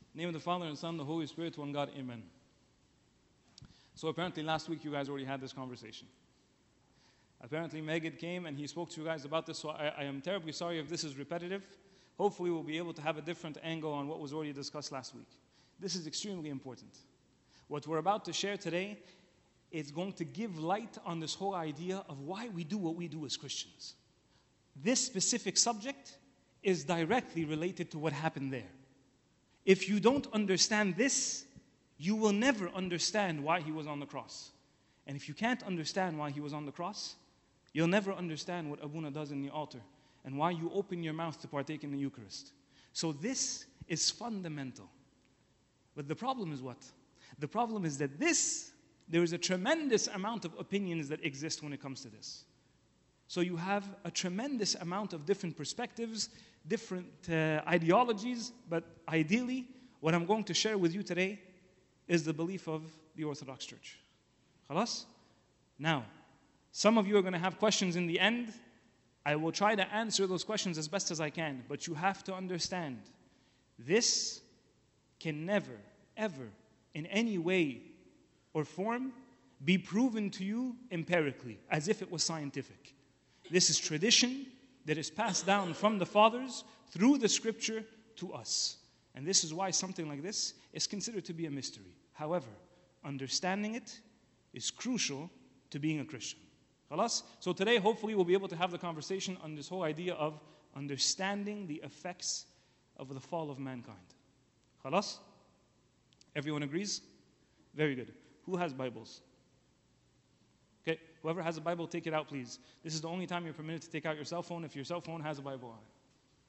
In the name of the Father and Son, the Holy Spirit, one God, Amen. So apparently last week you guys already had this conversation. Apparently Megid came and he spoke to you guys about this, so I am terribly sorry if this is repetitive. Hopefully we'll be able to have a different angle on what was already discussed last week. This is extremely important. What we're about to share today is going to give light on this whole idea of why we do what we do as Christians. This specific subject is directly related to what happened there. If you don't understand this, you will never understand why he was on the cross. And if you can't understand why he was on the cross, you'll never understand what Abuna does in the altar and why you open your mouth to partake in the Eucharist. So this is fundamental. But the problem is what? The problem is that there is a tremendous amount of opinions that exist when it comes to this. So you have a tremendous amount of different perspectives, different ideologies, but ideally, what I'm going to share with you today is the belief of the Orthodox Church. Khalas? Now, some of you are going to have questions in the end. I will try to answer those questions as best as I can, but you have to understand, this can never, ever, in any way or form, be proven to you empirically, as if it was scientific. This is tradition that is passed down from the fathers through the scripture to us. And this is why something like this is considered to be a mystery. However, understanding it is crucial to being a Christian. Khalas? So today, hopefully, we'll be able to have the conversation on this whole idea of understanding the effects of the fall of mankind. Khalas? Everyone agrees? Very good. Who has Bibles? Okay, whoever has a Bible, take it out, please. This is the only time you're permitted to take out your cell phone if your cell phone has a Bible on it.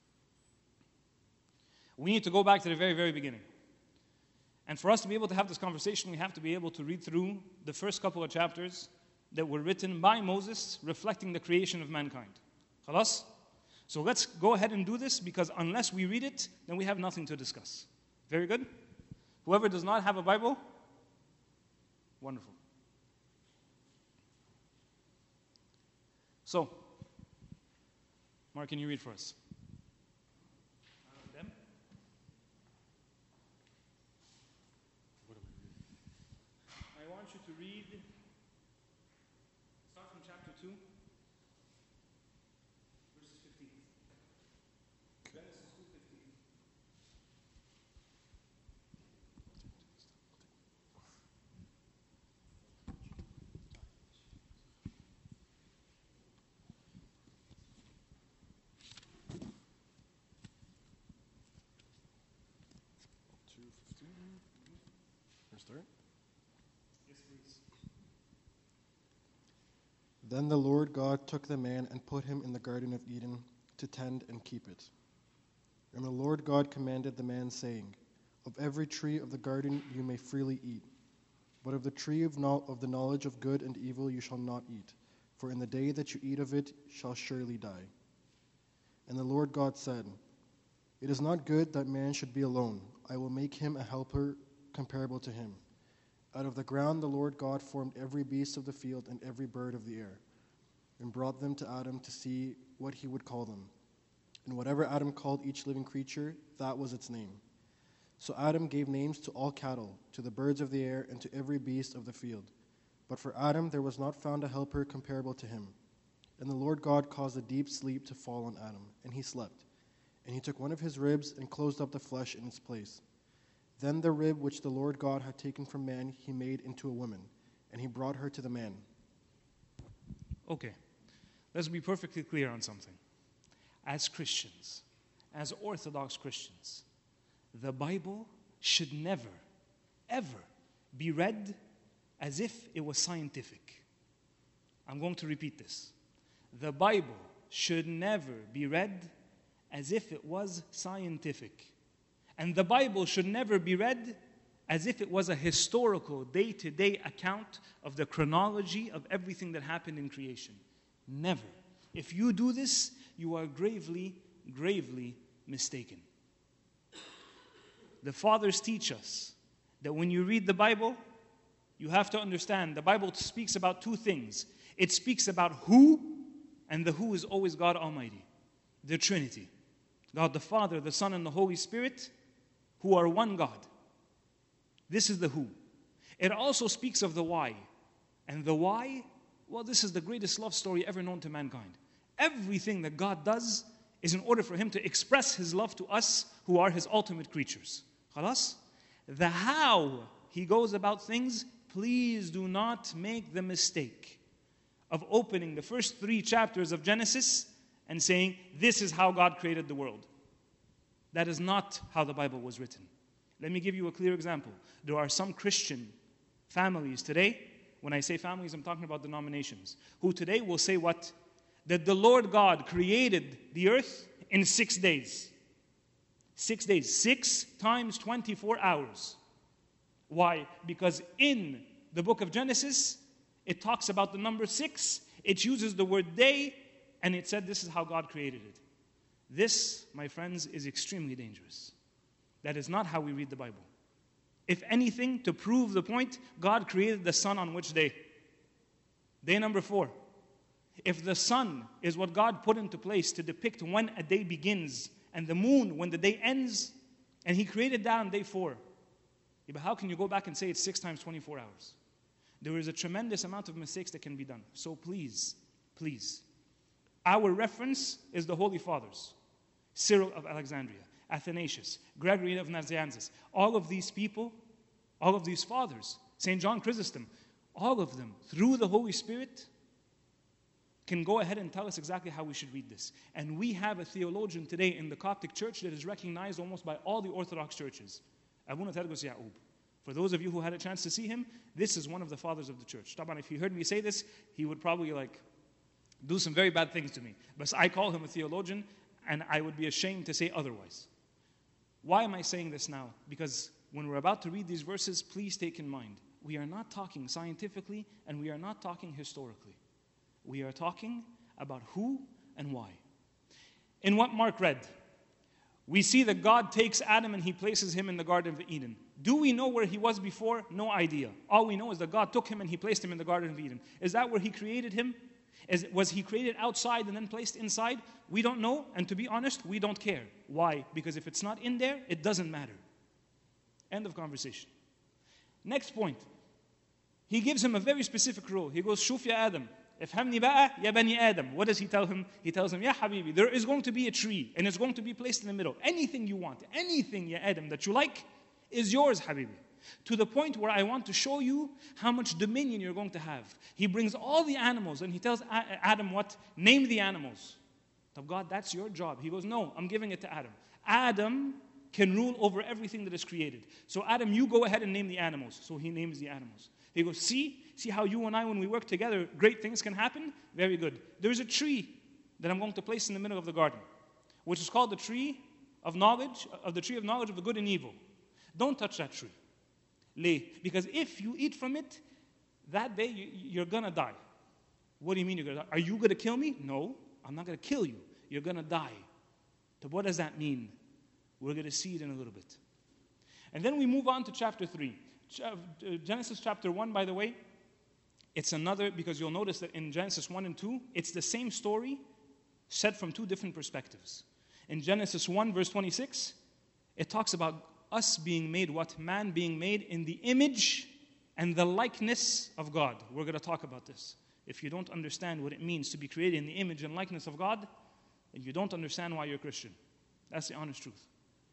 We need to go back to the very, very beginning. And for us to be able to have this conversation, we have to be able to read through the first couple of chapters that were written by Moses, reflecting the creation of mankind. Khalas? So let's go ahead and do this, because unless we read it, then we have nothing to discuss. Very good? Whoever does not have a Bible, wonderful. So, Mark, can you read for us? Them? I want you to read, start from chapter 2, verses 15. Genesis 2:15. Start. Yes, please. Then the Lord God took the man and put him in the Garden of Eden to tend and keep it. And the Lord God commanded the man, saying, Of every tree of the garden you may freely eat, but of the tree of the knowledge of good and evil you shall not eat, for in the day that you eat of it shall surely die. And the Lord God said, It is not good that man should be alone. I will make him a helper comparable to him. Out of the ground the Lord God formed every beast of the field and every bird of the air, and brought them to Adam to see what he would call them. And whatever Adam called each living creature, that was its name. So Adam gave names to all cattle, to the birds of the air, and to every beast of the field. But for Adam there was not found a helper comparable to him. And the Lord God caused a deep sleep to fall on Adam, and he slept. And he took one of his ribs and closed up the flesh in its place. Then the rib which the Lord God had taken from man, he made into a woman, and he brought her to the man. Okay, let's be perfectly clear on something. As Christians, as Orthodox Christians, the Bible should never, ever be read as if it was scientific. I'm going to repeat this. The Bible should never be read as if it was scientific. And the Bible should never be read as if it was a historical, day-to-day account of the chronology of everything that happened in creation. Never. If you do this, you are gravely, gravely mistaken. The fathers teach us that when you read the Bible, you have to understand the Bible speaks about two things. It speaks about who, and the who is always God Almighty, the Trinity. God the Father, the Son, and the Holy Spirit, who are one God. This is the who. It also speaks of the why. And the why, well, this is the greatest love story ever known to mankind. Everything that God does is in order for Him to express His love to us who are His ultimate creatures. Khalas? The how He goes about things, please do not make the mistake of opening the first 3 chapters of Genesis and saying, this is how God created the world. That is not how the Bible was written. Let me give you a clear example. There are some Christian families today, when I say families, I'm talking about denominations, who today will say what? That the Lord God created the earth in 6 days. 6 days. 6 times 24 hours. Why? Because in the book of Genesis, it talks about the number 6. It uses the word day, and it said this is how God created it. This, my friends, is extremely dangerous. That is not how we read the Bible. If anything, to prove the point, God created the sun on which day? Day number 4. If the sun is what God put into place to depict when a day begins, and the moon when the day ends, and He created that on day 4, but how can you go back and say it's 6 times 24 hours? There is a tremendous amount of mistakes that can be done. So please, please, our reference is the Holy Fathers. Cyril of Alexandria, Athanasius, Gregory of Nazianzus, all of these people, all of these fathers, St. John Chrysostom, all of them, through the Holy Spirit, can go ahead and tell us exactly how we should read this. And we have a theologian today in the Coptic Church that is recognized almost by all the Orthodox churches, Abuna Tergos Ya'ub. For those of you who had a chance to see him, this is one of the fathers of the church. Taban, if he heard me say this, he would probably do some very bad things to me. But I call him a theologian, and I would be ashamed to say otherwise. Why am I saying this now? Because when we're about to read these verses, please take in mind, we are not talking scientifically and we are not talking historically. We are talking about who and why. In what Mark read, we see that God takes Adam and He places him in the Garden of Eden. Do we know where he was before? No idea. All we know is that God took him and He placed him in the Garden of Eden. Is that where He created him? Was he created outside and then placed inside? We don't know, and to be honest, we don't care. Why? Because if it's not in there, it doesn't matter. End of conversation. Next point. He gives him a very specific rule. He goes, Shuf ya Adam. Ifhamni ba'a ya bani Adam. What does he tell him? He tells him, Ya Habibi, there is going to be a tree, and it's going to be placed in the middle. Anything you want, anything, Ya Adam, that you like, is yours, Habibi. To the point where I want to show you how much dominion you're going to have. He brings all the animals and he tells Adam what? Name the animals. So God, that's your job. He goes, no, I'm giving it to Adam. Adam can rule over everything that is created. So Adam, you go ahead and name the animals. So he names the animals. He goes, see how you and I, when we work together, great things can happen? Very good. There's a tree that I'm going to place in the middle of the garden, which is called the tree of knowledge, of the good and evil. Don't touch that tree. Because if you eat from it, that day you're going to die. What do you mean you're going to die? Are you going to kill me? No, I'm not going to kill you. You're going to die. So what does that mean? We're going to see it in a little bit. And then we move on to chapter 3. Genesis chapter 1, by the way, it's another, because you'll notice that in Genesis 1 and 2, it's the same story said from 2 different perspectives. In Genesis 1, verse 26, it talks about us being made what? Man being made in the image and the likeness of God. We're going to talk about this. If you don't understand what it means to be created in the image and likeness of God, then you don't understand why you're a Christian. That's the honest truth.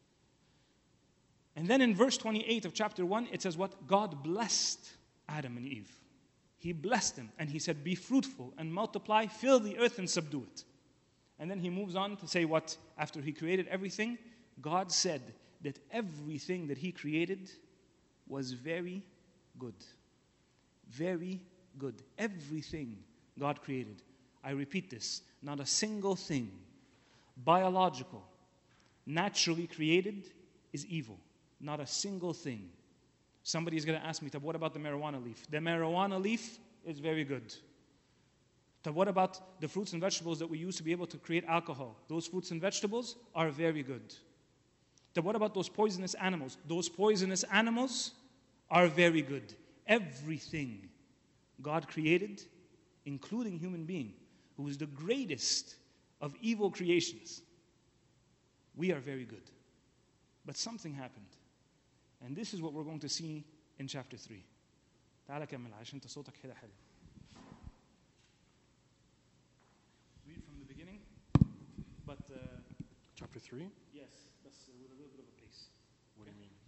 And then in verse 28 of chapter 1, it says what? God blessed Adam and Eve. He blessed them and He said, be fruitful and multiply, fill the earth and subdue it. And then He moves on to say what? After He created everything, God said that everything that He created was very good. Very good. Everything God created. I repeat this. Not a single thing, biological, naturally created, is evil. Not a single thing. Somebody is going to ask me, what about the marijuana leaf? The marijuana leaf is very good. What about the fruits and vegetables that we use to be able to create alcohol? Those fruits and vegetables are very good. What about those poisonous animals? Those poisonous animals are very good. Everything God created, including human being, who is the greatest of evil creations, we are very good. But something happened. And this is what we're going to see in chapter 3. تعال كمل عشان انت صوتك كده حلو. Read from the beginning. But Chapter 3? yes, بس with a little bit of a pace. What do you mean?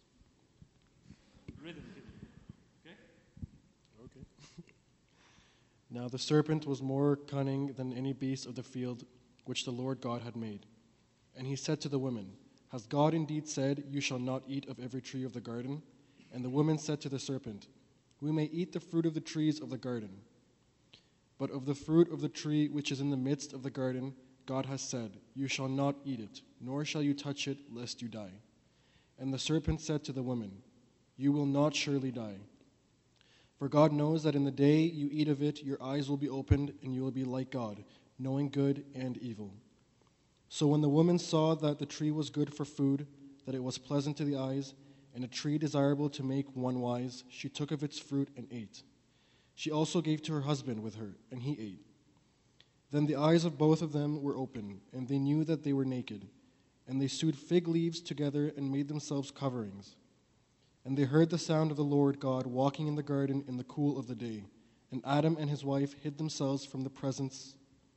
Rhythm كده. Okay? Okay. Now the serpent was more cunning than any beast of the field which the Lord God had made. And he said to the woman, Has God indeed said, You shall not eat of every tree of the garden? And the woman said to the serpent, We may eat the fruit of the trees of the garden. But of the fruit of the tree which is in the midst of the garden, God has said, You shall not eat it, nor shall you touch it, lest you die. And the serpent said to the woman, You will not surely die. For God knows that in the day you eat of it, your eyes will be opened, and you will be like God, knowing good and evil. So when the woman saw that the tree was good for food, that it was pleasant to the eyes, and a tree desirable to make one wise, she took of its fruit and ate. She also gave to her husband with her, and he ate. Then the eyes of both of them were open, and they knew that they were naked. And they sewed fig leaves together and made themselves coverings. And they heard the sound of the Lord God walking in the garden in the cool of the day. And Adam and his wife hid themselves from the presence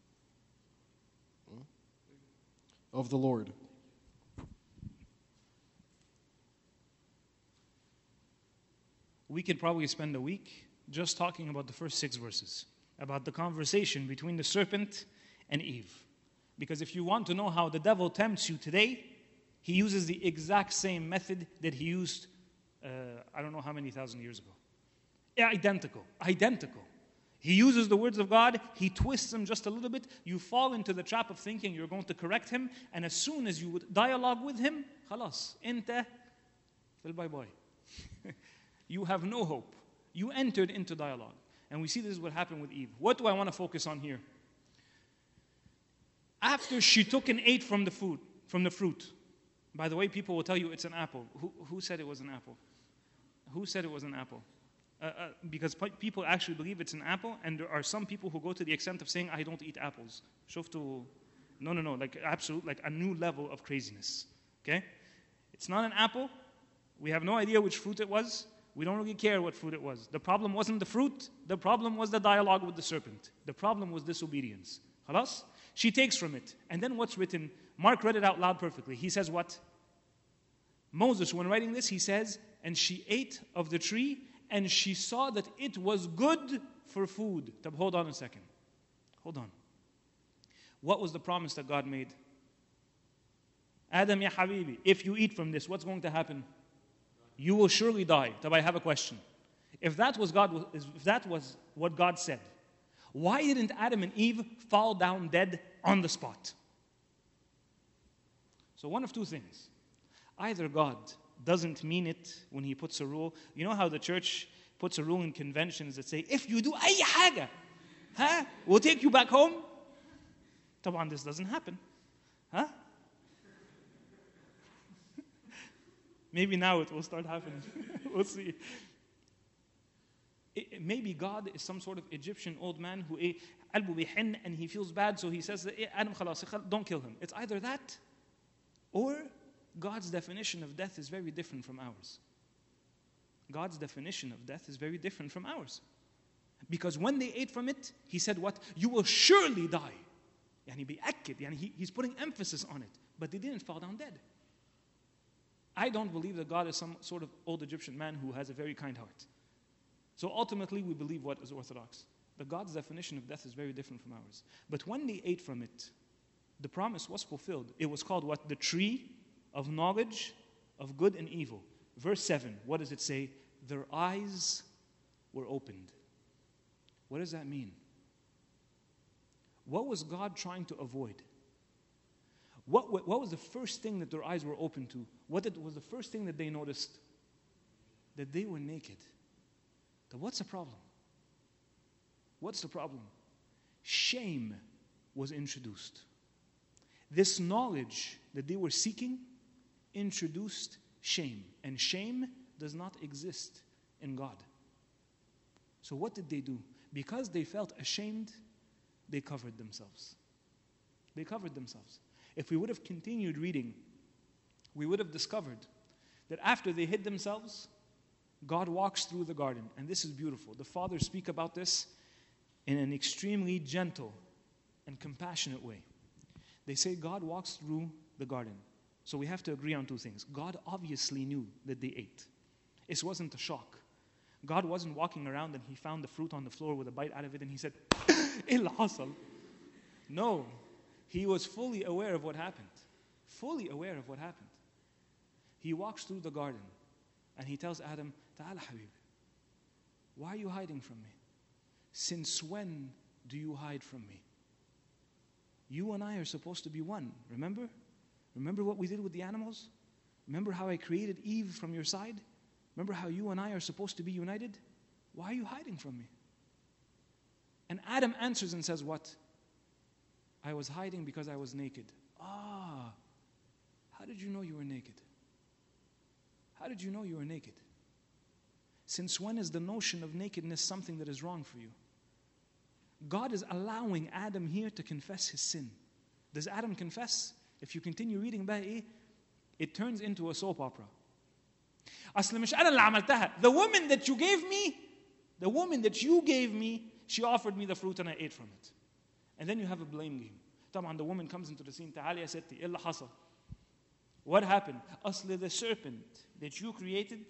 of the Lord. We could probably spend a week just talking about the first 6 verses, about the conversation between the serpent and Eve. Because if you want to know how the devil tempts you today, he uses the exact same method that he used, I don't know how many thousand years ago. Yeah, identical. He uses the words of God, he twists them just a little bit, you fall into the trap of thinking you're going to correct him, and as soon as you would dialogue with him, خلاص, انت في الباي باي. You have no hope. You entered into dialogue. And we see this is what happened with Eve. What do I want to focus on here? After she took and ate from the fruit. By the way, people will tell you it's an apple. Who said it was an apple? Who said it was an apple? Because people actually believe it's an apple, and there are some people who go to the extent of saying, I don't eat apples. شفتوا? No, like absolute, like a new level of craziness. Okay? It's not an apple. We have no idea which fruit it was. We don't really care what fruit it was. The problem wasn't the fruit. The problem was the dialogue with the serpent. The problem was disobedience. خلاص? She takes from it. And then what's written? Mark read it out loud perfectly. He says what? Moses, when writing this, he says, and she ate of the tree, and she saw that it was good for food. Hold on a second. Hold on. What was the promise that God made? Adam ya habibi, if you eat from this, what's going to happen? You will surely die. I have a question. If that was what God said, why didn't Adam and Eve fall down dead on the spot? So one of two things. Either God doesn't mean it when he puts a rule. You know how the church puts a rule in conventions that say, if you do أي حاجة, we'll take you back home. طبعا this doesn't happen. Maybe now it will start happening. We'll see. Maybe God is some sort of Egyptian old man who قلبه بيحن and he feels bad, so he says, Adam خلاص, don't kill him. It's either that, or God's definition of death is very different from ours. God's definition of death is very different from ours. Because when they ate from it, he said what? You will surely die. يعني بيأكد, يعني he's putting emphasis on it. But they didn't fall down dead. I don't believe that God is some sort of old Egyptian man who has a very kind heart. So ultimately, we believe what is orthodox. That God's definition of death is very different from ours. But when they ate from it, the promise was fulfilled. It was called what? The tree of knowledge of good and evil. Verse 7, what does it say? Their eyes were opened. What does that mean? What was God trying to avoid? What was the first thing that their eyes were open to? What was the first thing that they noticed? That they were naked. Then what's the problem? What's the problem? Shame was introduced. This knowledge that they were seeking introduced shame. And shame does not exist in God. So what did they do? Because they felt ashamed, they covered themselves. They covered themselves. If we would have continued reading, we would have discovered that after they hid themselves, God walks through the garden. And this is beautiful. The fathers speak about this in an extremely gentle and compassionate way. They say God walks through the garden. So we have to agree on two things. God obviously knew that they ate. It wasn't a shock. God wasn't walking around and he found the fruit on the floor with a bite out of it and he said, "Il hasal." No, he was fully aware of what happened. Fully aware of what happened. He walks through the garden and he tells Adam, "Ta'ala habib, why are you hiding from me? Since when do you hide from me? You and I are supposed to be one, remember? Remember what we did with the animals? Remember how I created Eve from your side? Remember how you and I are supposed to be united? Why are you hiding from me?" And Adam answers and says what? "I was hiding because I was naked." Ah, how did you know you were naked? How did you know you were naked? Since when is the notion of nakedness something that is wrong for you? God is allowing Adam here to confess his sin. Does Adam confess? If you continue reading Ba'i, it turns into a soap opera. أصل مش أنا اللي عملتها. The woman that you gave me, she offered me the fruit and I ate from it. And then you have a blame game. طبعا the woman comes into the scene. تعالي يا ستي, إيه اللي حصل? What happened? أصل the serpent that you created,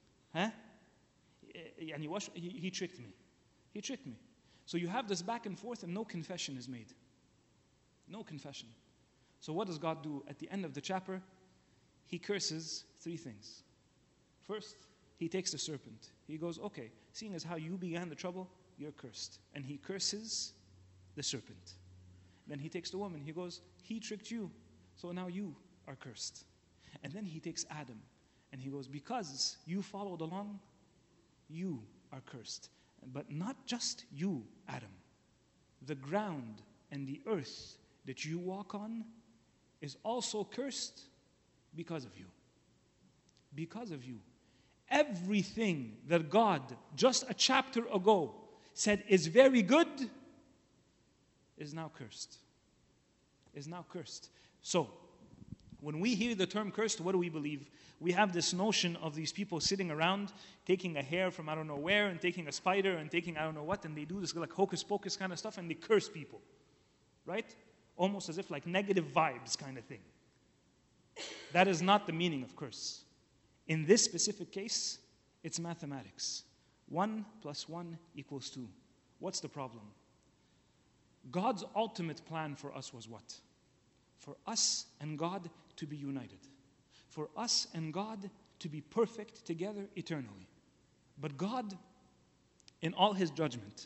he tricked me. He tricked me. So you have this back and forth and no confession is made. No confession. So what does God do? At the end of the chapter, he curses three things. First, he takes the serpent. He goes, okay, seeing as how you began the trouble, you're cursed. And he curses the serpent. Then he takes the woman. He goes, he tricked you, so now you are cursed. And then he takes Adam. And he goes, because you followed along, you are cursed. But not just you, Adam. The ground and the earth that you walk on is also cursed because of you. Because of you. Everything that God, just a chapter ago, said is very good, is now cursed. Is now cursed. So, when we hear the term cursed, what do we believe? We have this notion of these people sitting around, taking a hair from I don't know where, and taking a spider, and taking I don't know what, and they do this like hocus pocus kind of stuff, and they curse people. Right? Almost as if like negative vibes kind of thing. That is not the meaning of curse. In this specific case, it's mathematics. 1 + 1 = 2. What's the problem? God's ultimate plan for us was what? For us and God to be united. For us and God to be perfect together eternally. But God, in all his judgment,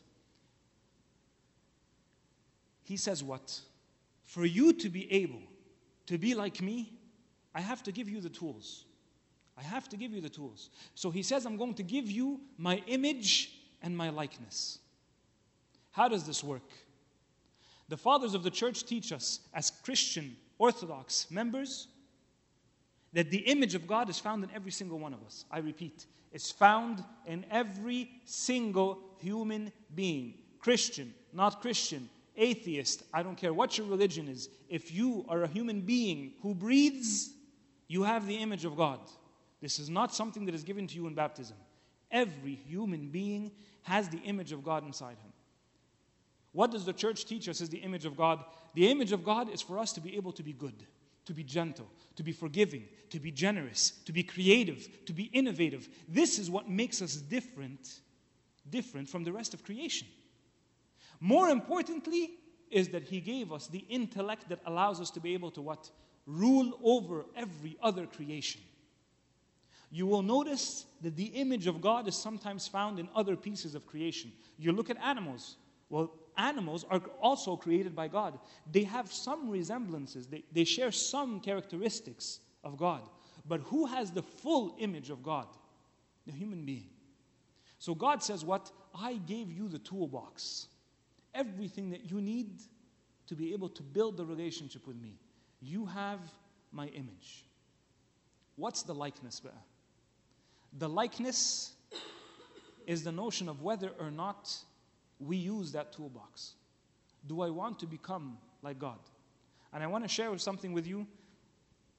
he says what? For you to be able to be like me, I have to give you the tools. I have to give you the tools. So he says, I'm going to give you my image and my likeness. How does this work? The fathers of the church teach us as Christian Orthodox members that the image of God is found in every single one of us. I repeat, it's found in every single human being. Christian, not Christian, atheist, I don't care what your religion is. If you are a human being who breathes, you have the image of God. This is not something that is given to you in baptism. Every human being has the image of God inside him. What does the church teach us is the image of God? The image of God is for us to be able to be good, to be gentle, to be forgiving, to be generous, to be creative, to be innovative. This is what makes us different from the rest of creation. More importantly is that he gave us the intellect that allows us to be able to what? Rule over every other creation. You will notice that the image of God is sometimes found in other pieces of creation. You look at animals. Well, animals are also created by God. They have some resemblances. They share some characteristics of God. But who has the full image of God? The human being. So God says what? I gave you the toolbox. Everything that you need to be able to build the relationship with me. You have my image. What's the likeness? The likeness is the notion of whether or not we use that toolbox. Do I want to become like God? And I want to share something with you.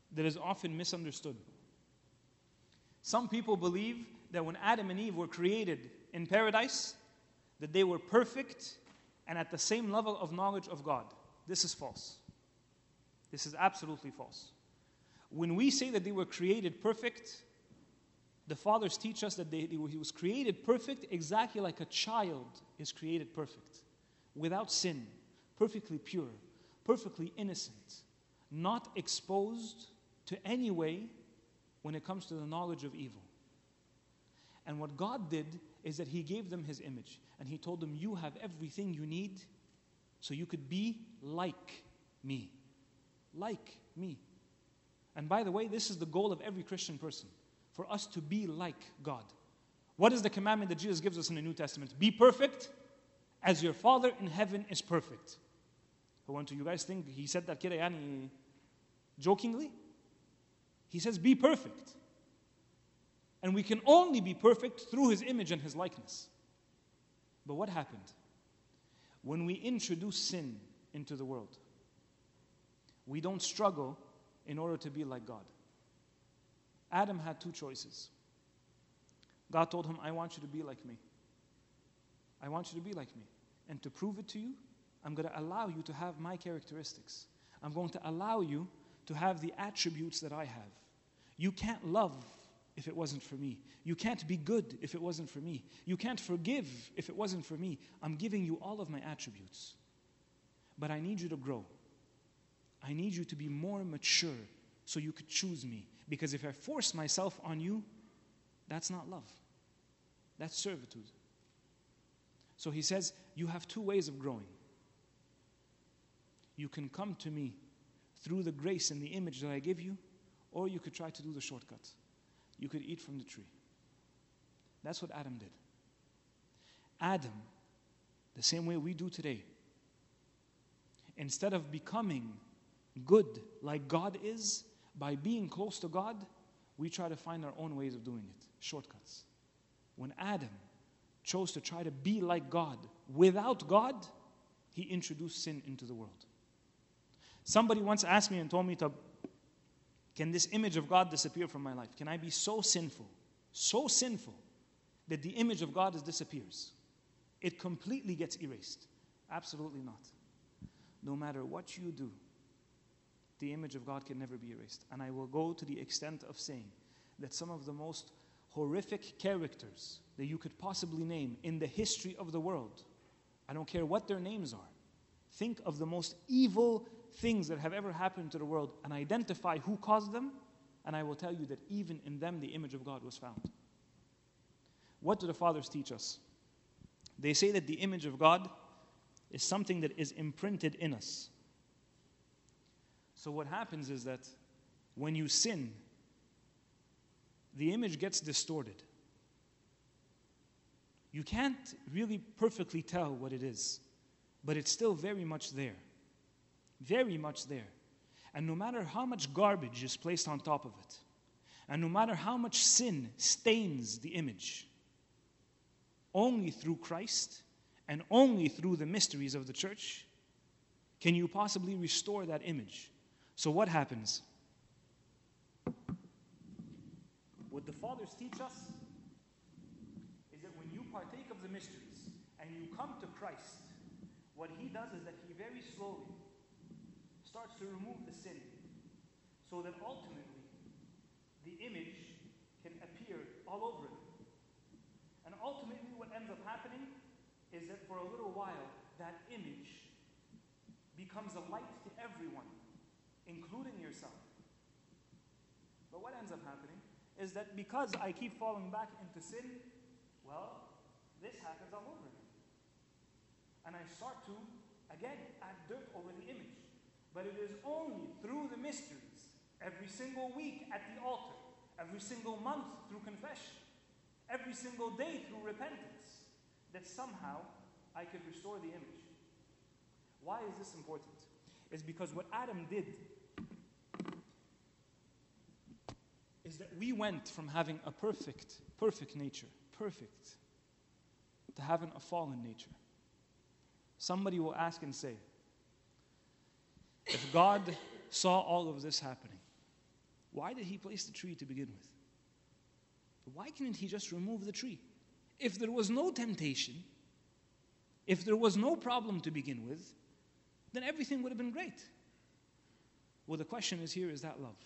that is often misunderstood. Some people believe that when Adam and Eve were created in paradise, that they were perfect and at the same level of knowledge of God. This is false. This is absolutely false. When we say that they were created perfect, the fathers teach us that he was created perfect exactly like a child is created perfect, without sin, perfectly pure, perfectly innocent, not exposed to any way when it comes to the knowledge of evil. And what God did is that He gave them His image. And He told them, you have everything you need so you could be like me. Like me. And by the way, this is the goal of every Christian person, for us to be like God. What is the commandment that Jesus gives us in the New Testament? Be perfect as your Father in heaven is perfect. Do you guys think He said that jokingly? He says, be perfect. And we can only be perfect through His image and His likeness. But what happened? When we introduce sin into the world, we don't struggle in order to be like God. Adam had two choices. God told him, I want you to be like me. I want you to be like me. And to prove it to you, I'm going to allow you to have my characteristics. I'm going to allow you to have the attributes that I have. You can't love if it wasn't for me. You can't be good if it wasn't for me. You can't forgive if it wasn't for me. I'm giving you all of my attributes. But I need you to grow. I need you to be more mature so you could choose me. Because if I force myself on you, that's not love. That's servitude. So He says, you have two ways of growing. You can come to me through the grace and the image that I give you, or you could try to do the shortcut. You could eat from the tree. That's what Adam did. Adam, the same way we do today, instead of becoming good like God is, by being close to God, we try to find our own ways of doing it, shortcuts. When Adam chose to try to be like God without God, he introduced sin into the world. Somebody once asked me and told me, can this image of God disappear from my life? Can I be so sinful that the image of God disappears? It completely gets erased. Absolutely not. No matter what you do, the image of God can never be erased. And I will go to the extent of saying that some of the most horrific characters that you could possibly name in the history of the world, I don't care what their names are, think of the most evil things that have ever happened to the world and identify who caused them, and I will tell you that even in them the image of God was found. What do the fathers teach us? They say that the image of God is something that is imprinted in us. So what happens is that when you sin, the image gets distorted. You can't really perfectly tell what it is, but it's still very much there. Very much there. And no matter how much garbage is placed on top of it, and no matter how much sin stains the image, only through Christ and only through the mysteries of the church can you possibly restore that image. So what happens? What the fathers teach us is that when you partake of the mysteries and you come to Christ, what He does is that He very slowly starts to remove the sin so that ultimately the image can appear all over it. And ultimately what ends up happening is that for a little while that image becomes a light to everyone, including yourself. But what ends up happening is that because I keep falling back into sin, well, this happens all over me. And I start to, again, add dirt over the image. But it is only through the mysteries, every single week at the altar, every single month through confession, every single day through repentance, that somehow I could restore the image. Why is this important? It's because what Adam did is that we went from having a perfect nature, to having a fallen nature. Somebody will ask and say, if God saw all of this happening, Why did He place the tree to begin with? Why couldn't He just remove the tree? If there was no temptation, if there was no problem to begin with, then everything would have been great. Well, the question is here, is that love?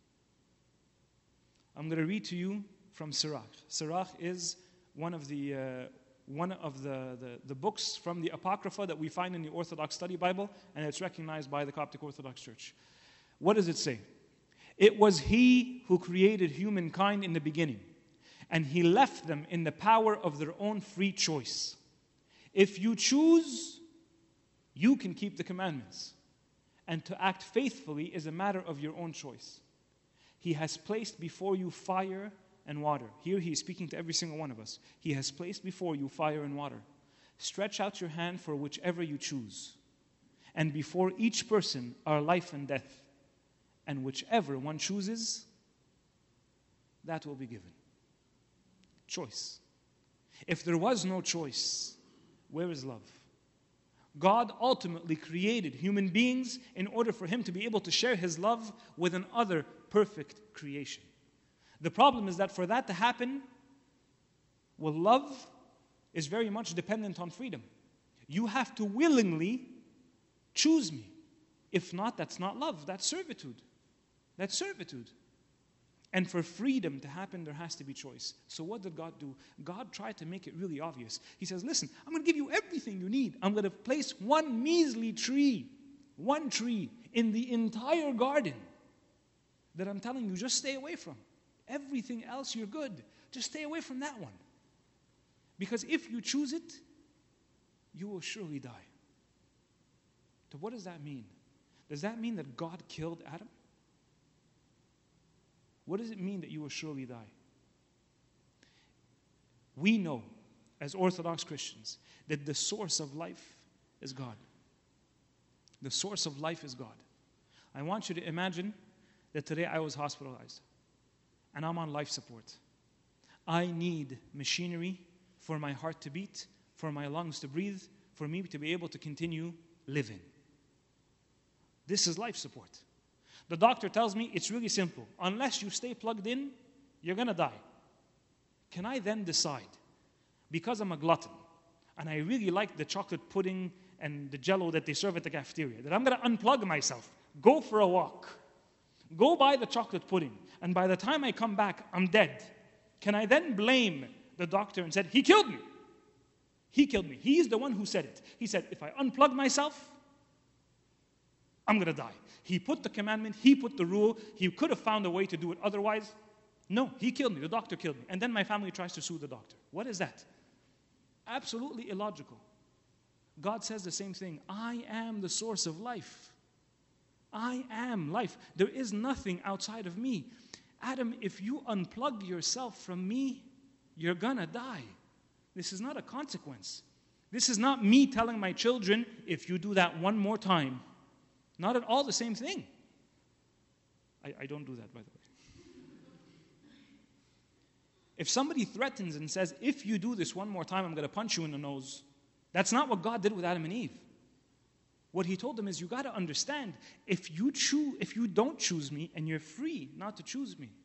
I'm going to read to you from Sirach. Sirach is one of the books from the Apocrypha that we find in the Orthodox Study Bible, and it's recognized by the Coptic Orthodox Church. What does it say? It was He who created humankind in the beginning, and He left them in the power of their own free choice. If you choose, you can keep the commandments, and to act faithfully is a matter of your own choice. He has placed before you fire and water. Here He is speaking to every single one of us. He has placed before you fire and water. Stretch out your hand for whichever you choose. And before each person are life and death. And whichever one chooses, that will be given. Choice. If there was no choice, where is love? God ultimately created human beings in order for Him to be able to share His love with another perfect creation. The problem is that for that to happen, well, love is very much dependent on freedom. You have to willingly choose me. If not, that's not love. That's servitude. That's servitude. And for freedom to happen, there has to be choice. So what did God do? God tried to make it really obvious. He says, listen, I'm going to give you everything you need. I'm going to place one measly tree, one tree in the entire garden that I'm telling you, just stay away from. Everything else, you're good. Just stay away from that one. Because if you choose it, you will surely die. So what does that mean? Does that mean that God killed Adam? What does it mean that you will surely die? We know, as Orthodox Christians, that the source of life is God. The source of life is God. I want you to imagine that today I was hospitalized and I'm on life support. I need machinery for my heart to beat, for my lungs to breathe, for me to be able to continue living. This is life support. The doctor tells me it's really simple. Unless you stay plugged in, you're going to die. Can I then decide, because I'm a glutton, and I really like the chocolate pudding and the jello that they serve at the cafeteria, that I'm going to unplug myself, go for a walk, go buy the chocolate pudding, and by the time I come back, I'm dead? Can I then blame the doctor and said, he killed me? He killed me. He's the one who said it. He said, if I unplug myself, I'm going to die. He put the commandment, He put the rule. He could have found a way to do it otherwise. No, He killed me. The doctor killed me. And then my family tries to sue the doctor. What is that? Absolutely illogical. God says the same thing. I am the source of life. I am life. There is nothing outside of me. Adam, if you unplug yourself from me, you're going to die. This is not a consequence. This is not me telling my children, if you do that one more time. Not at all the same thing. I don't do that, by the way. If somebody threatens and says, if you do this one more time, I'm going to punch you in the nose, that's not what God did with Adam and Eve. What He told them is, you got to understand, if you don't choose me, and you're free not to choose me,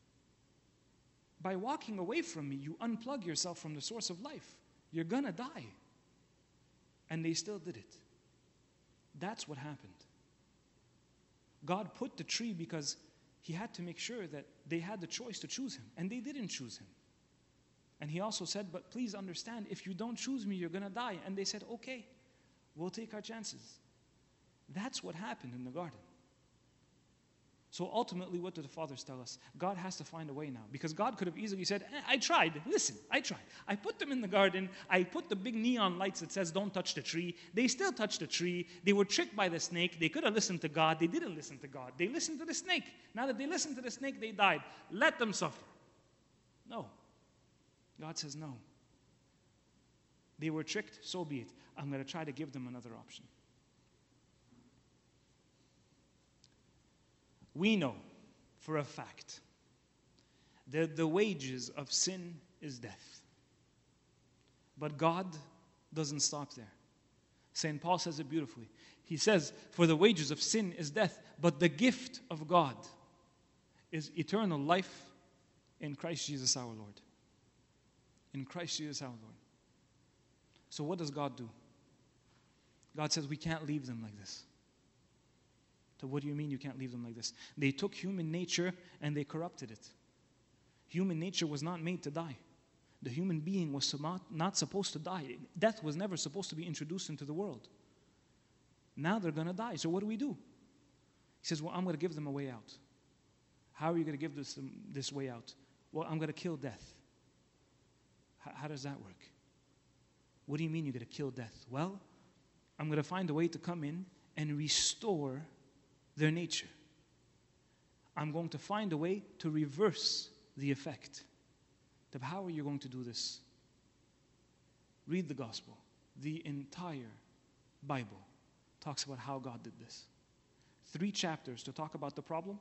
by walking away from me, you unplug yourself from the source of life. You're going to die. And they still did it. That's what happened. God put the tree because He had to make sure that they had the choice to choose Him. And they didn't choose Him. And He also said, but please understand, if you don't choose me, you're going to die. And they said, okay, we'll take our chances. That's what happened in the garden. So ultimately, what do the fathers tell us? God has to find a way now. Because God could have easily said, I tried. Listen, I tried. I put them in the garden. I put the big neon lights that says, don't touch the tree. They still touched the tree. They were tricked by the snake. They could have listened to God. They didn't listen to God. They listened to the snake. Now that they listened to the snake, they died. Let them suffer. No. God says no. They were tricked, so be it. I'm going to try to give them another option. We know for a fact that the wages of sin is death. But God doesn't stop there. St. Paul says it beautifully. He says, for the wages of sin is death, but the gift of God is eternal life in Christ Jesus our Lord. In Christ Jesus our Lord. So what does God do? God says we can't leave them like this. So what do you mean you can't leave them like this? They took human nature and they corrupted it. Human nature was not made to die. The human being was not supposed to die. Death was never supposed to be introduced into the world. Now they're going to die. So what do we do? He says, well, I'm going to give them a way out. How are you going to give this way out? Well, I'm going to kill death. How does that work? What do you mean you're going to kill death? Well, I'm going to find a way to come in and restore their nature. I'm going to find a way to reverse the effect. How are you going to do this? Read the gospel. The entire Bible talks about how God did this. 3 chapters to talk about the problem,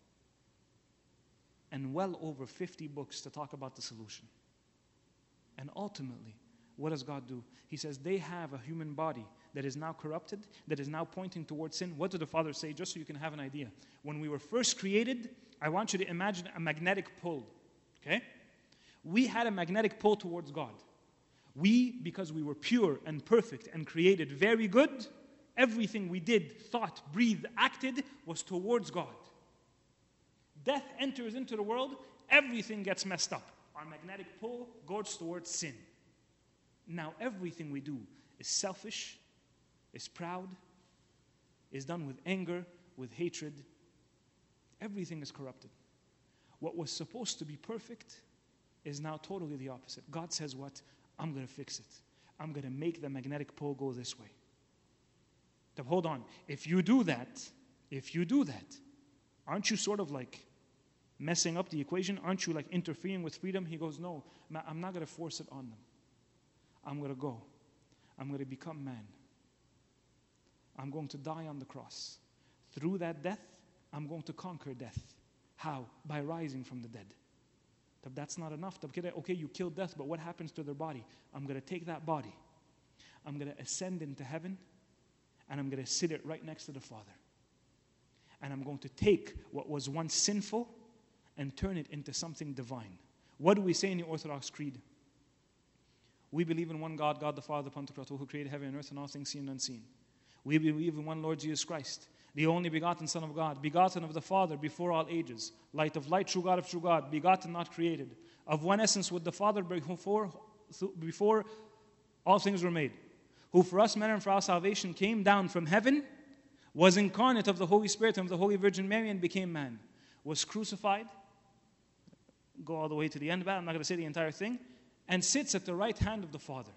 and well over 50 books to talk about the solution. And ultimately, what does God do? He says they have a human body that is now corrupted, that is now pointing towards sin. What did the Father say? Just so you can have an idea. When we were first created, I want you to imagine a magnetic pull. Okay? We had a magnetic pull towards God. We, because we were pure and perfect and created very good, everything we did, thought, breathed, acted was towards God. Death enters into the world, everything gets messed up. Our magnetic pull goes towards sin. Now everything we do is selfish, is proud, is done with anger, with hatred. Everything is corrupted. What was supposed to be perfect is now totally the opposite. God says what? I'm going to fix it. I'm going to make the magnetic pole go this way. But hold on. If you do that, aren't you sort of like messing up the equation? Aren't you like interfering with freedom? He goes, no, I'm not going to force it on them. I'm going to go. I'm going to become man. I'm going to die on the cross. Through that death, I'm going to conquer death. How? By rising from the dead. But that's not enough. Okay, you killed death, but what happens to their body? I'm going to take that body. I'm going to ascend into heaven, and I'm going to sit it right next to the Father. And I'm going to take what was once sinful and turn it into something divine. What do we say in the Orthodox Creed? We believe in one God, God the Father, Pantocrator, who created heaven and earth and all things seen and unseen. We believe in one Lord Jesus Christ, the only begotten Son of God, begotten of the Father before all ages, light of light, true God of true God, begotten, not created, of one essence with the Father before all things were made, who for us men and for our salvation came down from heaven, was incarnate of the Holy Spirit and of the Holy Virgin Mary and became man, was crucified, go all the way to the end of that, I'm not going to say the entire thing, and sits at the right hand of the Father.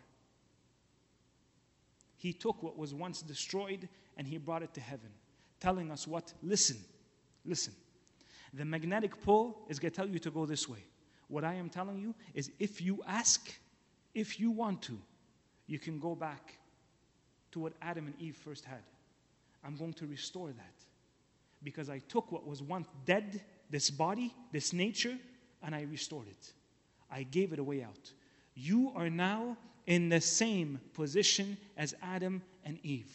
He took what was once destroyed and he brought it to heaven, telling us what? Listen. The magnetic pull is going to tell you to go this way. What I am telling you is if you ask, if you want to, you can go back to what Adam and Eve first had. I'm going to restore that. Because I took what was once dead, this body, this nature, and I restored it. I gave it a way out. You are now in the same position as Adam and Eve.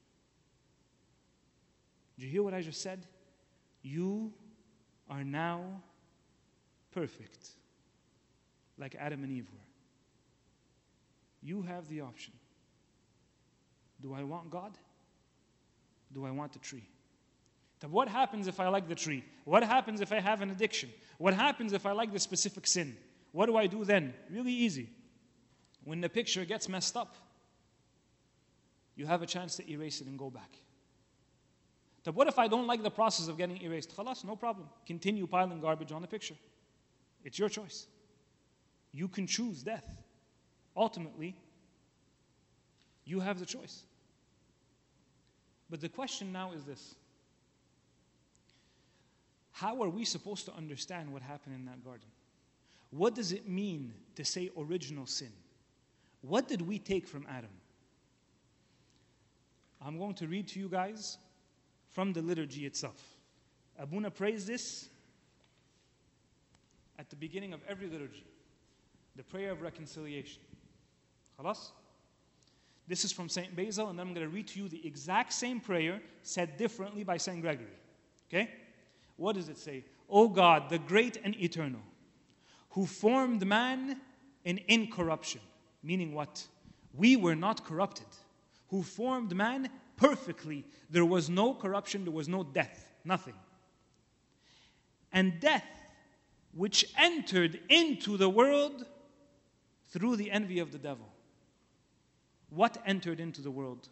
Did you hear what I just said? You are now perfect, like Adam and Eve were. You have the option. Do I want God? Do I want the tree? Then what happens if I like the tree? What happens if I have an addiction? What happens if I like the specific sin? What do I do then? Really easy. When the picture gets messed up, you have a chance to erase it and go back. But what if I don't like the process of getting erased? Khalas, no problem. Continue piling garbage on the picture. It's your choice. You can choose death. Ultimately, you have the choice. But the question now is this. How are we supposed to understand what happened in that garden? What does it mean to say original sin? What did we take from Adam? I'm going to read to you guys from the liturgy itself. Abuna prays this at the beginning of every liturgy. The prayer of reconciliation. Khalas? This is from St. Basil, and then I'm going to read to you the exact same prayer said differently by St. Gregory. Okay? What does it say? O God, the great and eternal, who formed man in incorruption. Meaning what? We were not corrupted. Who formed man perfectly. There was no corruption, there was no death, nothing. And death, which entered into the world through the envy of the devil. What entered into the world?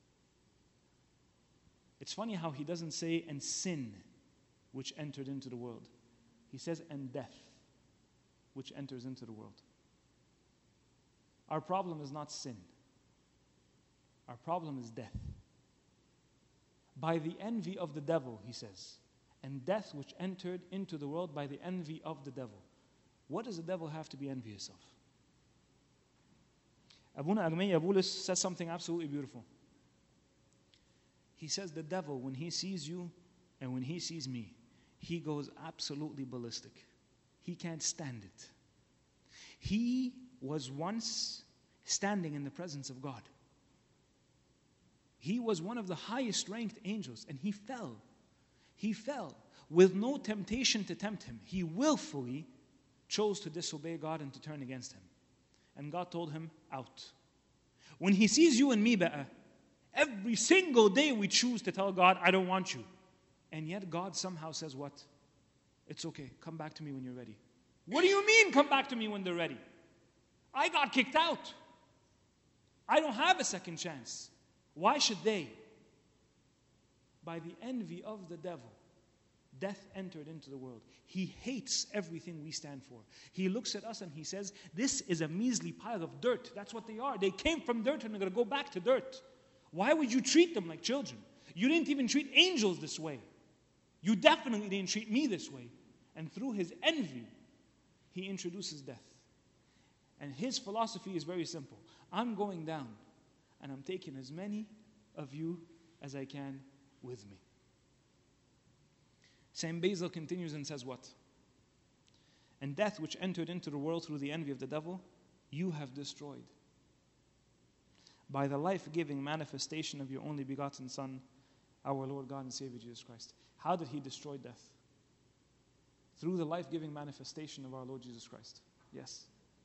It's funny how he doesn't say, and sin, which entered into the world. He says, and death, which enters into the world. Our problem is not sin. Our problem is death. By the envy of the devil, he says, and death which entered into the world by the envy of the devil. What does the devil have to be envious of? Abuna Agmei Abulus says something absolutely beautiful. He says the devil, when he sees you and when he sees me, he goes absolutely ballistic. He can't stand it. He was once standing in the presence of God. He was one of the highest ranked angels, and he fell. He fell with no temptation to tempt him. He willfully chose to disobey God and to turn against him. And God told him, out. When he sees you and me, every single day we choose to tell God, I don't want you. And yet God somehow says what? It's okay, come back to me when you're ready. What do you mean, come back to me when they're ready? I got kicked out. I don't have a second chance. Why should they? By the envy of the devil, death entered into the world. He hates everything we stand for. He looks at us and he says, this is a measly pile of dirt. That's what they are. They came from dirt and they're going to go back to dirt. Why would you treat them like children? You didn't even treat angels this way. You definitely didn't treat me this way. And through his envy, he introduces death. And his philosophy is very simple. I'm going down and I'm taking as many of you as I can with me. Saint Basil continues and says what? And death which entered into the world through the envy of the devil, you have destroyed. By the life-giving manifestation of your only begotten Son, our Lord God and Savior Jesus Christ. How did he destroy death? Through the life-giving manifestation of our Lord Jesus Christ. Yes.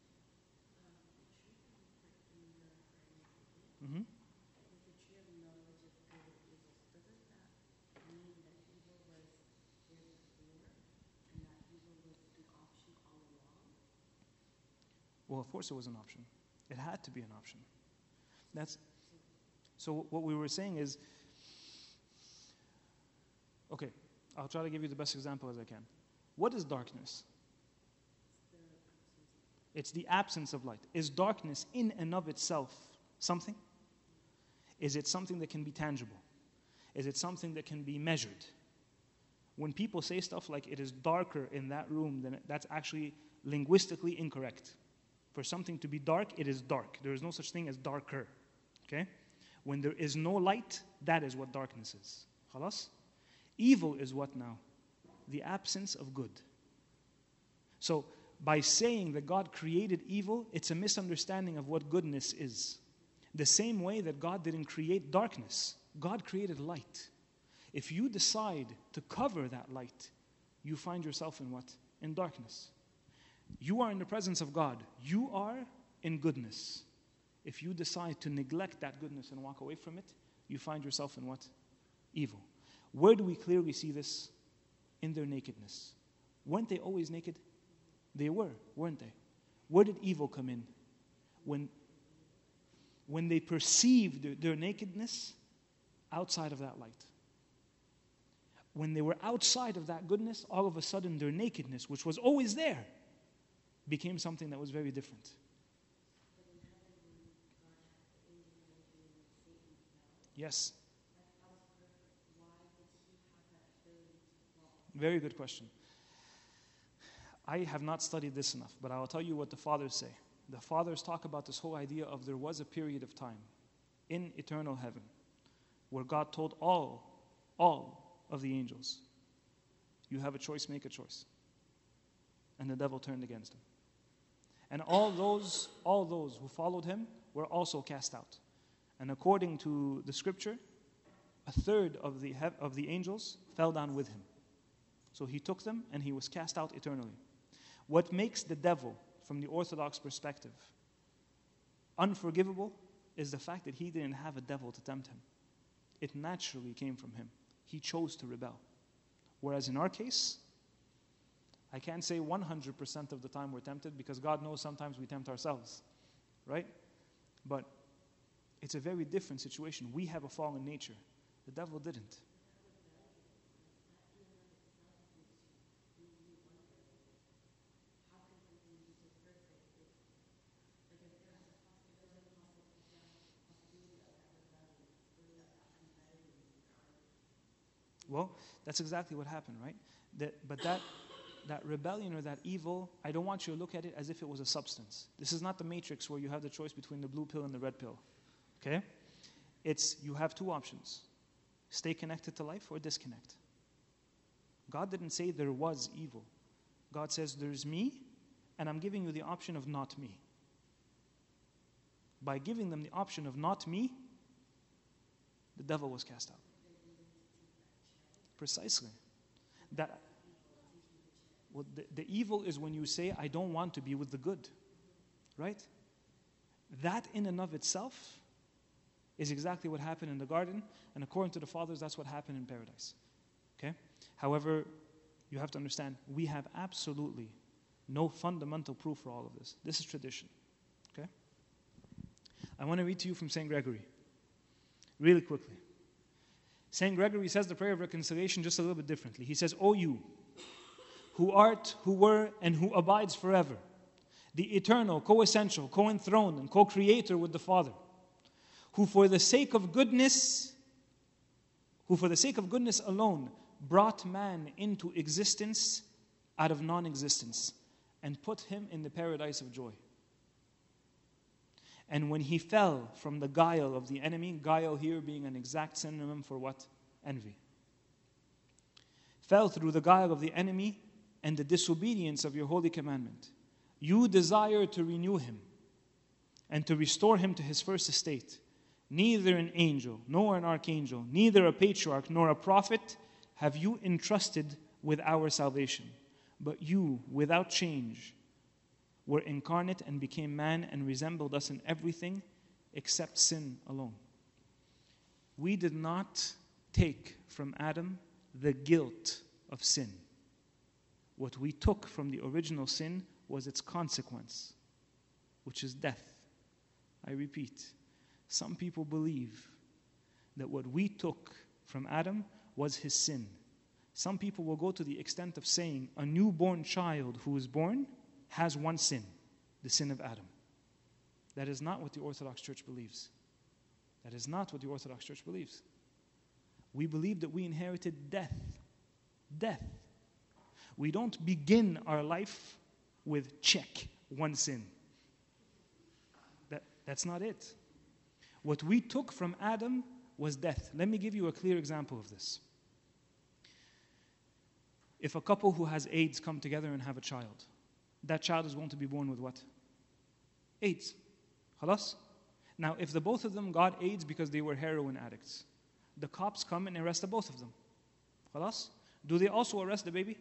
Mm-hmm. Well, of course it was an option. It had to be an option. So what we were saying is, okay, I'll try to give you the best example as I can. What is darkness? It's the absence of light. Is darkness in and of itself something? Is it something that can be tangible? Is it something that can be measured? When people say stuff like it is darker in that room, then that's actually linguistically incorrect. For something to be dark, it is dark. There is no such thing as darker. Okay? When there is no light, that is what darkness is. Khalas? Evil is what now? The absence of good. So, by saying that God created evil, it's a misunderstanding of what goodness is. The same way that God didn't create darkness. God created light. If you decide to cover that light, you find yourself in what? In darkness. You are in the presence of God. You are in goodness. If you decide to neglect that goodness and walk away from it, you find yourself in what? Evil. Where do we clearly see this? In their nakedness. Weren't they always naked? They were, weren't they? Where did evil come in? When they perceived their nakedness outside of that light. When they were outside of that goodness, all of a sudden their nakedness, which was always there, became something that was very different. Yes. Very good question. I have not studied this enough, but I will tell you what the fathers say. The fathers talk about this whole idea of there was a period of time in eternal heaven where God told all of the angels, you have a choice, make a choice. And the devil turned against him. And all those who followed him were also cast out. And according to the scripture, a third of the angels fell down with him. So he took them and he was cast out eternally. What makes the devil, from the Orthodox perspective, unforgivable is the fact that he didn't have a devil to tempt him. It naturally came from him. He chose to rebel. Whereas in our case, I can't say 100% of the time we're tempted, because God knows sometimes we tempt ourselves, right? But it's a very different situation. We have a fallen nature. The devil didn't. Well, that's exactly what happened, right? But that rebellion or that evil, I don't want you to look at it as if it was a substance. This is not the Matrix where you have the choice between the blue pill and the red pill. Okay? You have two options. Stay connected to life or disconnect. God didn't say there was evil. God says there's me, and I'm giving you the option of not me. By giving them the option of not me, the devil was cast out. Precisely. The evil is when you say, I don't want to be with the good. Right? That in and of itself is exactly what happened in the garden, and according to the fathers, that's what happened in paradise. Okay? However, you have to understand, we have absolutely no fundamental proof for all of this. This is tradition. Okay? I want to read to you from St. Gregory, really quickly. St. Gregory says the prayer of reconciliation just a little bit differently. He says, O you, who art, who were, and who abides forever, the eternal, co-essential, co-enthroned, and co-creator with the Father, who for the sake of goodness alone brought man into existence out of non-existence and put him in the paradise of joy. And when he fell from the guile of the enemy, guile here being an exact synonym for what? Envy. Fell through the guile of the enemy and the disobedience of your holy commandment. You desire to renew him and to restore him to his first estate. Neither an angel, nor an archangel, neither a patriarch, nor a prophet have you entrusted with our salvation. But you, without change, were incarnate and became man and resembled us in everything except sin alone. We did not take from Adam the guilt of sin. What we took from the original sin was its consequence, which is death. I repeat, some people believe that what we took from Adam was his sin. Some people will go to the extent of saying a newborn child who is born has one sin, the sin of Adam. That is not what the Orthodox Church believes. That is not what the Orthodox Church believes. We believe that we inherited death. Death. We don't begin our life with check, one sin. That's not it. What we took from Adam was death. Let me give you a clear example of this. If a couple who has AIDS come together and have a child, that child is going to be born with what? AIDS. Khalas? Now, if the both of them got AIDS because they were heroin addicts, the cops come and arrest the both of them. Khalas? Do they also arrest the baby?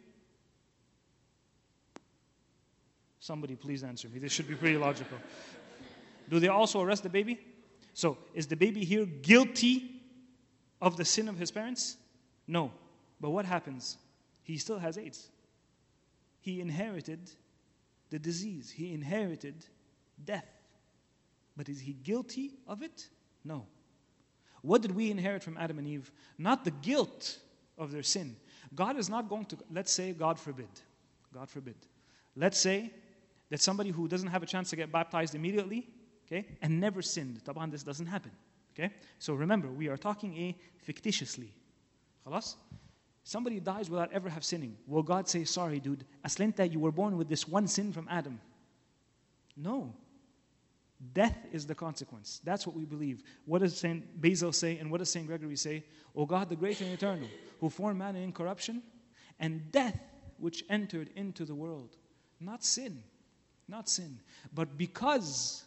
Somebody please answer me. This should be pretty logical. Do they also arrest the baby? So, is the baby here guilty of the sin of his parents? No. But what happens? He still has AIDS. He inherited the disease. He inherited death. But is he guilty of it? No. What did we inherit from Adam and Eve? Not the guilt of their sin. God is not going to, let's say, God forbid. Let's say that somebody who doesn't have a chance to get baptized immediately, okay, and never sinned. Taban, this doesn't happen. Okay? So remember, we are talking fictitiously. Khalas? Somebody dies without ever have sinning. Will God say, sorry dude, aslenta, you were born with this one sin from Adam? No. Death is the consequence. That's what we believe. What does St. Basil say and what does St. Gregory say? O God, the great and eternal, who formed man in incorruption, and death which entered into the world. Not sin. Not sin. But because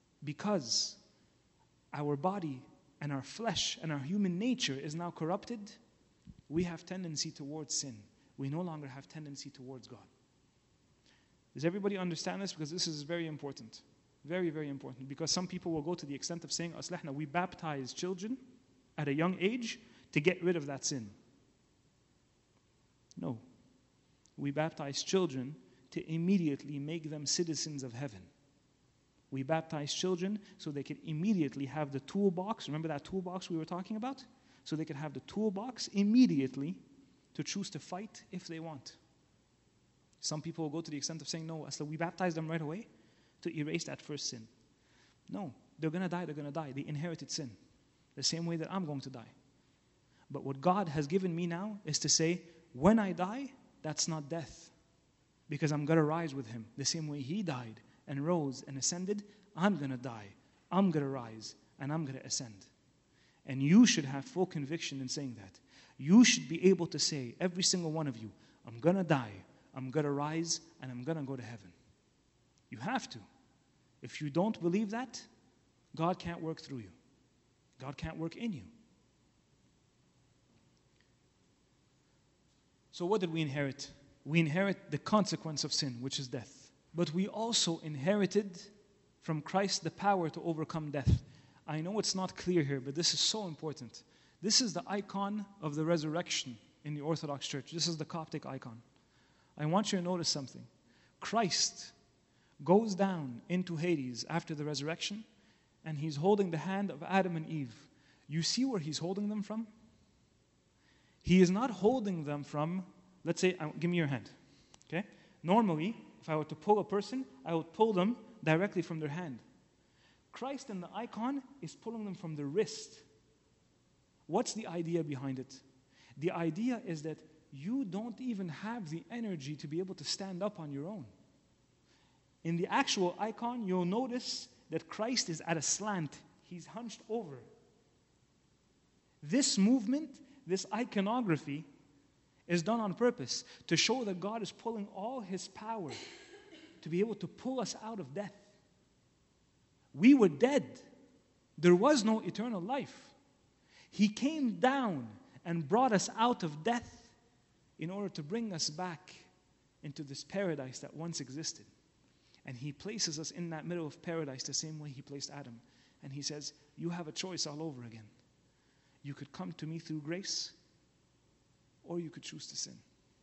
our body and our flesh and our human nature is now corrupted, we have tendency towards sin. we no longer have tendency towards God. Does everybody understand this? Because this is very important. Very, very important. Because some people will go to the extent of saying, Aslahna, we baptize children at a young age to get rid of that sin. No. We baptize children to immediately make them citizens of heaven. We baptize children so they can immediately have the toolbox. Remember that toolbox we were talking about? So they can have the toolbox immediately to choose to fight if they want. Some people will go to the extent of saying, no, Asla, we baptize them right away to erase that first sin. No, they're going to die, they're going to die. They inherited sin. The same way that I'm going to die. But what God has given me now is to say, when I die, that's not death. Because I'm going to rise with Him. The same way He died and rose and ascended, I'm going to die. I'm going to rise and I'm going to ascend. And you should have full conviction in saying that. You should be able to say, every single one of you, I'm going to die, I'm going to rise, and I'm going to go to heaven. You have to. If you don't believe that, God can't work through you. God can't work in you. So what did we inherit? We inherit the consequence of sin, which is death. But we also inherited from Christ the power to overcome death. I know it's not clear here, but this is so important. This is the icon of the resurrection in the Orthodox Church. This is the Coptic icon. I want you to notice something. Christ goes down into Hades after the resurrection, and He's holding the hand of Adam and Eve. You see where He's holding them from? He is not holding them from, let's say, give me your hand. Okay? Normally, if I were to pull a person, I would pull them directly from their hand. Christ in the icon is pulling them from the wrist. What's the idea behind it? The idea is that you don't even have the energy to be able to stand up on your own. In the actual icon, you'll notice that Christ is at a slant. He's hunched over. This movement, this iconography, is done on purpose to show that God is pulling all His power to be able to pull us out of death. We were dead. There was no eternal life. He came down and brought us out of death in order to bring us back into this paradise that once existed. And He places us in that middle of paradise the same way He placed Adam. And He says, you have a choice all over again. You could come to me through grace, or you could choose to sin.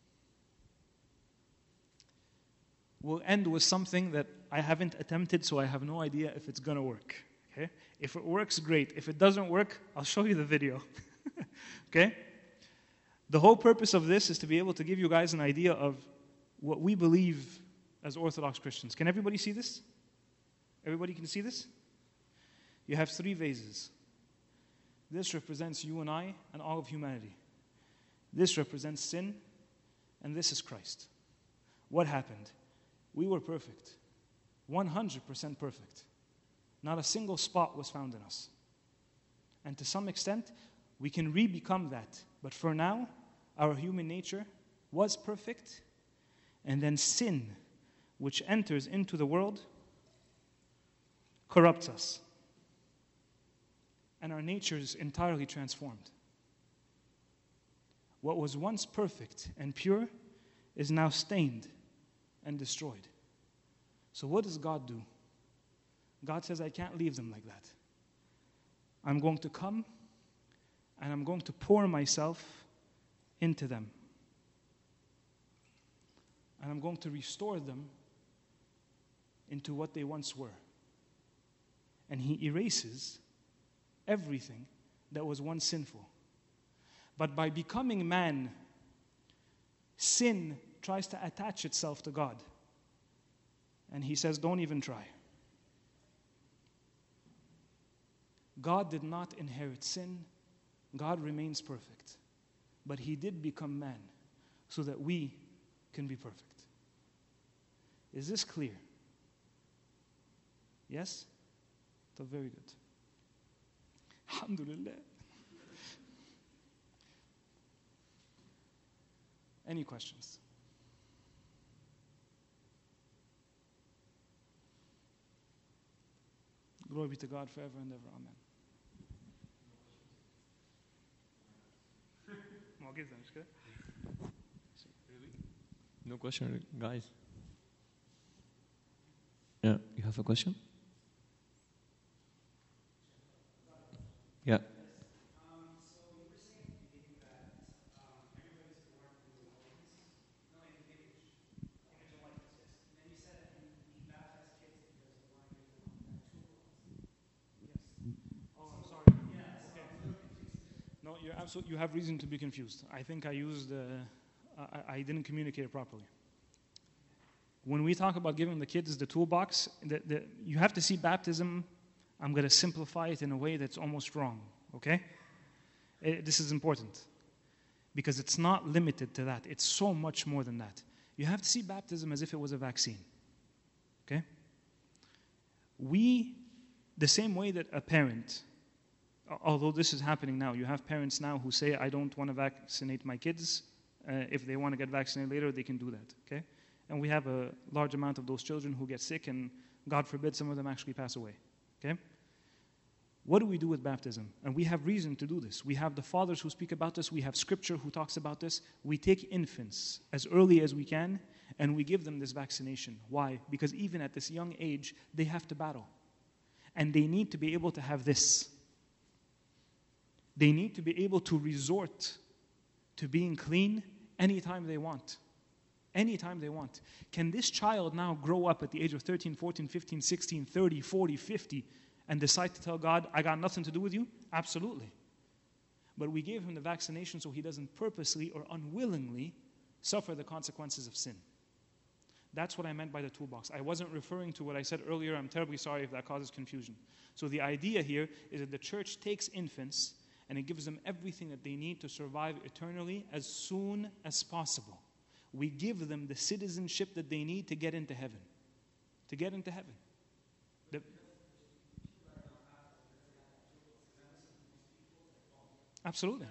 We'll end with something that I haven't attempted, so I have no idea if it's going to work. Okay? If it works, great. If it doesn't work, I'll show you the video. Okay? The whole purpose of this is to be able to give you guys an idea of what we believe as Orthodox Christians. Can everybody see this? Everybody can see this? You have 3 vases. This represents you and I and all of humanity. This represents sin, and this is Christ. What happened? We were perfect. 100% perfect. Not a single spot was found in us. And to some extent, we can re-become that. But for now, our human nature was perfect, and then sin, which enters into the world, corrupts us. And our nature is entirely transformed. What was once perfect and pure is now stained and destroyed. So what does God do? God says, I can't leave them like that. I'm going to come and I'm going to pour myself into them. And I'm going to restore them into what they once were. And He erases everything that was once sinful. But by becoming man, sin tries to attach itself to God. And He says, don't even try. God did not inherit sin. God remains perfect. But He did become man so that we can be perfect. Is this clear? Yes? So very good. Alhamdulillah. Any questions? Glory be to God forever and ever. Amen. معجزة مش كده؟ No question, guys. Yeah, you have a question? Yeah. Oh, I'm sorry. Okay. No, you're absolutely. You have reason to be confused. I think I used. I didn't communicate it properly. When we talk about giving the kids the toolbox, you have to see baptism. I'm going to simplify it in a way that's almost wrong. Okay? This is important because it's not limited to that. It's so much more than that. You have to see baptism as if it was a vaccine. Okay? The same way that a parent, although this is happening now, you have parents now who say, I don't want to vaccinate my kids. If they want to get vaccinated later, they can do that. Okay? And we have a large amount of those children who get sick, and God forbid some of them actually pass away. Okay? What do we do with baptism? And we have reason to do this. We have the fathers who speak about this. We have scripture who talks about this. We take infants as early as we can, and we give them this vaccination. Why? Because even at this young age, they have to battle. And they need to be able to have this. They need to be able to resort to being clean anytime they want. Anytime they want. Can this child now grow up at the age of 13, 14, 15, 16, 30, 40, 50 and decide to tell God, I got nothing to do with you? Absolutely. But we gave him the vaccination so he doesn't purposely or unwillingly suffer the consequences of sin. That's what I meant by the toolbox. I wasn't referring to what I said earlier. I'm terribly sorry if that causes confusion. So the idea here is that the church takes infants and it gives them everything that they need to survive eternally as soon as possible. We give them the citizenship that they need to get into heaven. To get into heaven. Absolutely.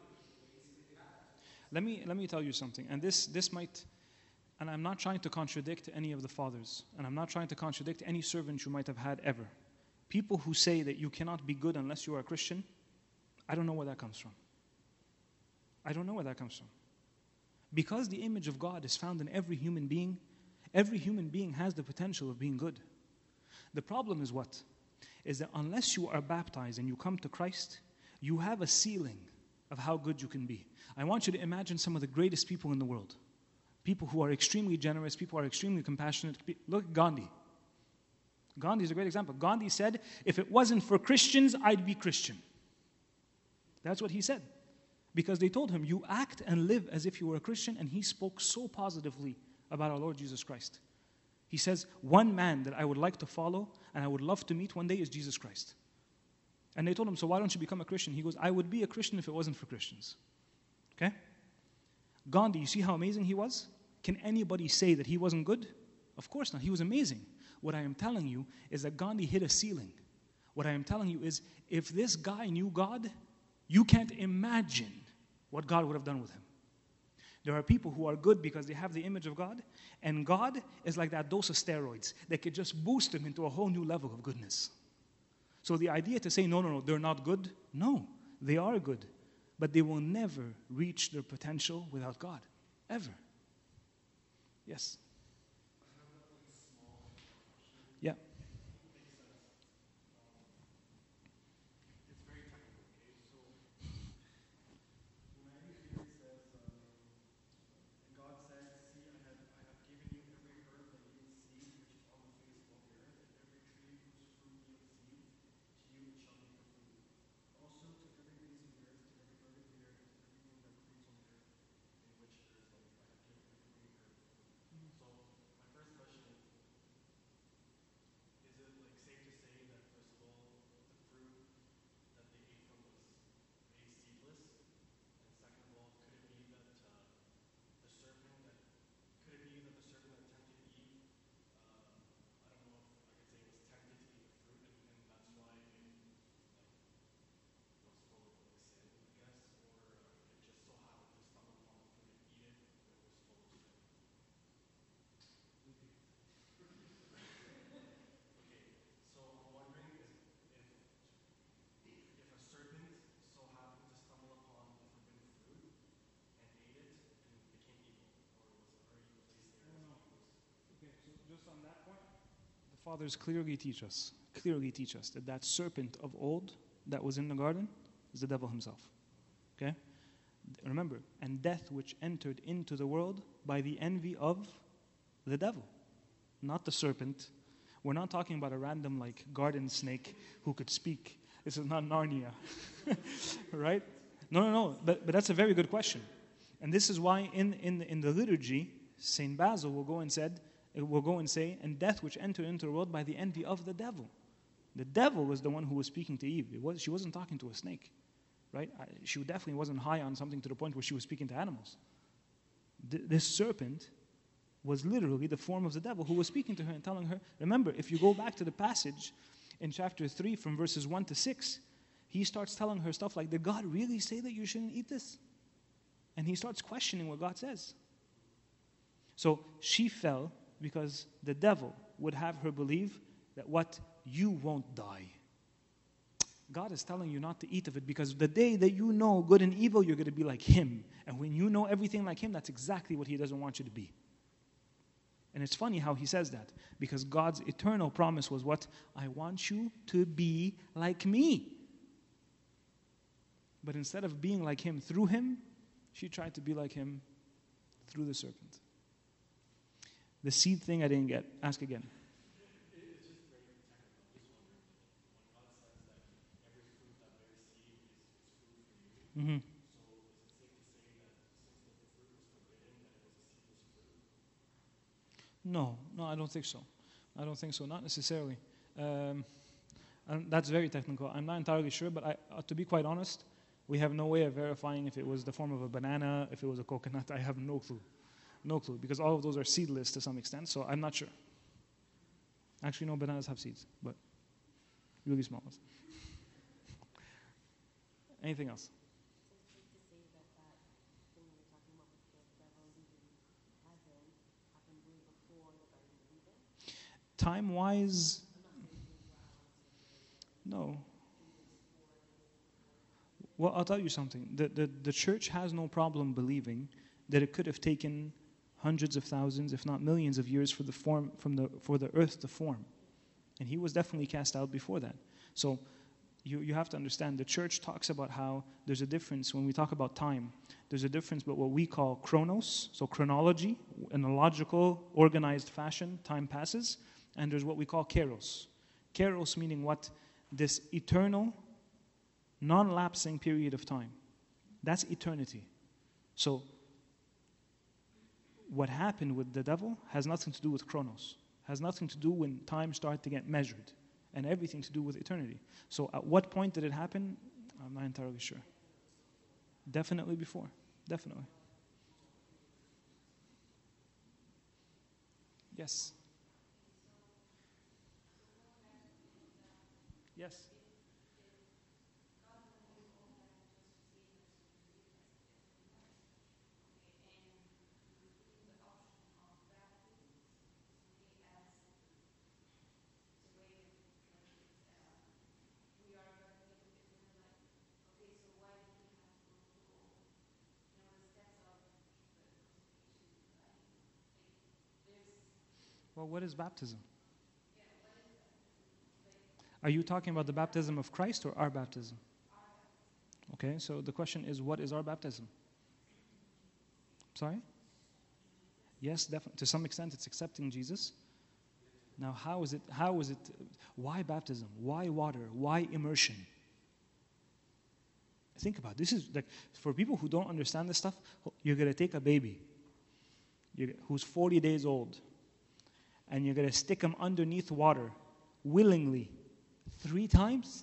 Let me tell you something, and this might, and I'm not trying to contradict any of the fathers, and I'm not trying to contradict any servant you might have had ever. People who say that you cannot be good unless you are a Christian, I don't know where that comes from. I don't know where that comes from. Because the image of God is found in every human being has the potential of being good. The problem is what? Is that unless you are baptized and you come to Christ, you have a ceiling of how good you can be. I want you to imagine some of the greatest people in the world. People who are extremely generous, people who are extremely compassionate. Look at Gandhi. Gandhi is a great example. Gandhi said, if it wasn't for Christians, I'd be Christian. That's what he said. Because they told him, you act and live as if you were a Christian, and he spoke so positively about our Lord Jesus Christ. He says, one man that I would like to follow and I would love to meet one day is Jesus Christ. And they told him, so why don't you become a Christian? He goes, I would be a Christian if it wasn't for Christians. Okay? Gandhi, you see how amazing he was? Can anybody say that he wasn't good? Of course not. He was amazing. What I am telling you is that Gandhi hit a ceiling. What I am telling you is, if this guy knew God, you can't imagine what God would have done with him. There are people who are good because they have the image of God, and God is like that dose of steroids that could just boost them into a whole new level of goodness. So the idea to say, no, they're not good, no, they are good, but they will never reach their potential without God, ever. Yes? Yeah. just on that point, the fathers clearly teach us that that serpent of old that was in the garden is the devil himself. Okay? Remember, and death which entered into the world by the envy of the devil, not the serpent. We're not talking about a random like garden snake who could speak. This is not Narnia, right? No. But that's a very good question, and this is why in the liturgy, Saint Basil will go and say, and death which entered into the world by the envy of the devil. The devil was the one who was speaking to Eve. She wasn't talking to a snake, right? She definitely wasn't high on something to the point where she was speaking to animals. This serpent was literally the form of the devil who was speaking to her and telling her, remember, if you go back to the passage in chapter 3 from verses 1 to 6, he starts telling her stuff like, did God really say that you shouldn't eat this? And he starts questioning what God says. So she fell because the devil would have her believe that what you won't die. God is telling you not to eat of it because the day that you know good and evil, you're going to be like him. And when you know everything like him, that's exactly what he doesn't want you to be. And it's funny how he says that, because God's eternal promise was what? I want you to be like me. But instead of being like him through him, she tried to be like him through the serpent. The seed thing I didn't get. Ask again. It's just very technical. I'm just wondering, when God says that every fruit that bears seed is food for you, Mm-hmm. so is it safe to say that since the fruit was forbidden, that it was a seedless fruit? No, I don't think so. Not necessarily. And that's very technical. I'm not entirely sure, but to be quite honest, we have no way of verifying if it was the form of a banana, if it was a coconut. I have no clue. No clue, because all of those are seedless to some extent, so I'm not sure. Actually, no, bananas have seeds, but really small ones. Anything else? Time-wise, no. Well, I'll tell you something. The church has no problem believing that it could have taken hundreds of thousands, if not millions of years for the earth to form. And he was definitely cast out before that. So you have to understand, the church talks about how there's a difference when we talk about time. There's a difference between what we call chronos, so chronology, in a logical, organized fashion, time passes, and there's what we call kairos. Kairos meaning what? This eternal, non-lapsing period of time. That's eternity. So what happened with the devil has nothing to do with chronos, has nothing to do when time started to get measured, and everything to do with eternity. So at what point did it happen? I'm not entirely sure. Definitely before. Definitely. Yes. Yes. Well, what is baptism? Are you talking about the baptism of Christ or our baptism? Okay, so the question is, what is our baptism? Sorry? Yes, definitely. To some extent, it's accepting Jesus. Now, how is it, why baptism? Why water? Why immersion? Think about it. This is like, for people who don't understand this stuff, you're going to take a baby who's 40 days old, and you're going to stick him underneath water willingly 3 times?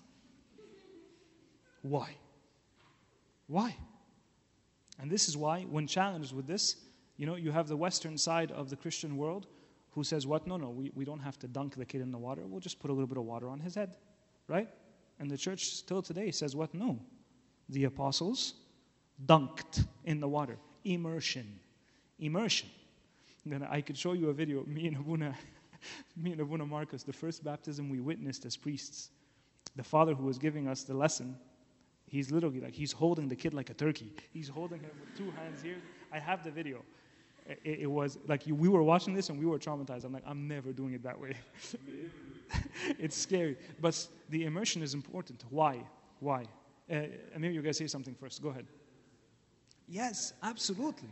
Why? Why? And this is why, when challenged with this, you have the Western side of the Christian world who says, what? No, we don't have to dunk the kid in the water. We'll just put a little bit of water on his head, right? And the church still today says, what? No. The apostles dunked in the water. Immersion. Then I could show you a video, me and Abuna Marcus, the first baptism we witnessed as priests. The father who was giving us the lesson, he's literally he's holding the kid like a turkey. He's holding him with 2 hands here. I have the video. It was like we were watching this and we were traumatized. I'm like, I'm never doing it that way. It's scary. But the immersion is important. Why? Why? Maybe you guys say something first. Go ahead. Yes, absolutely.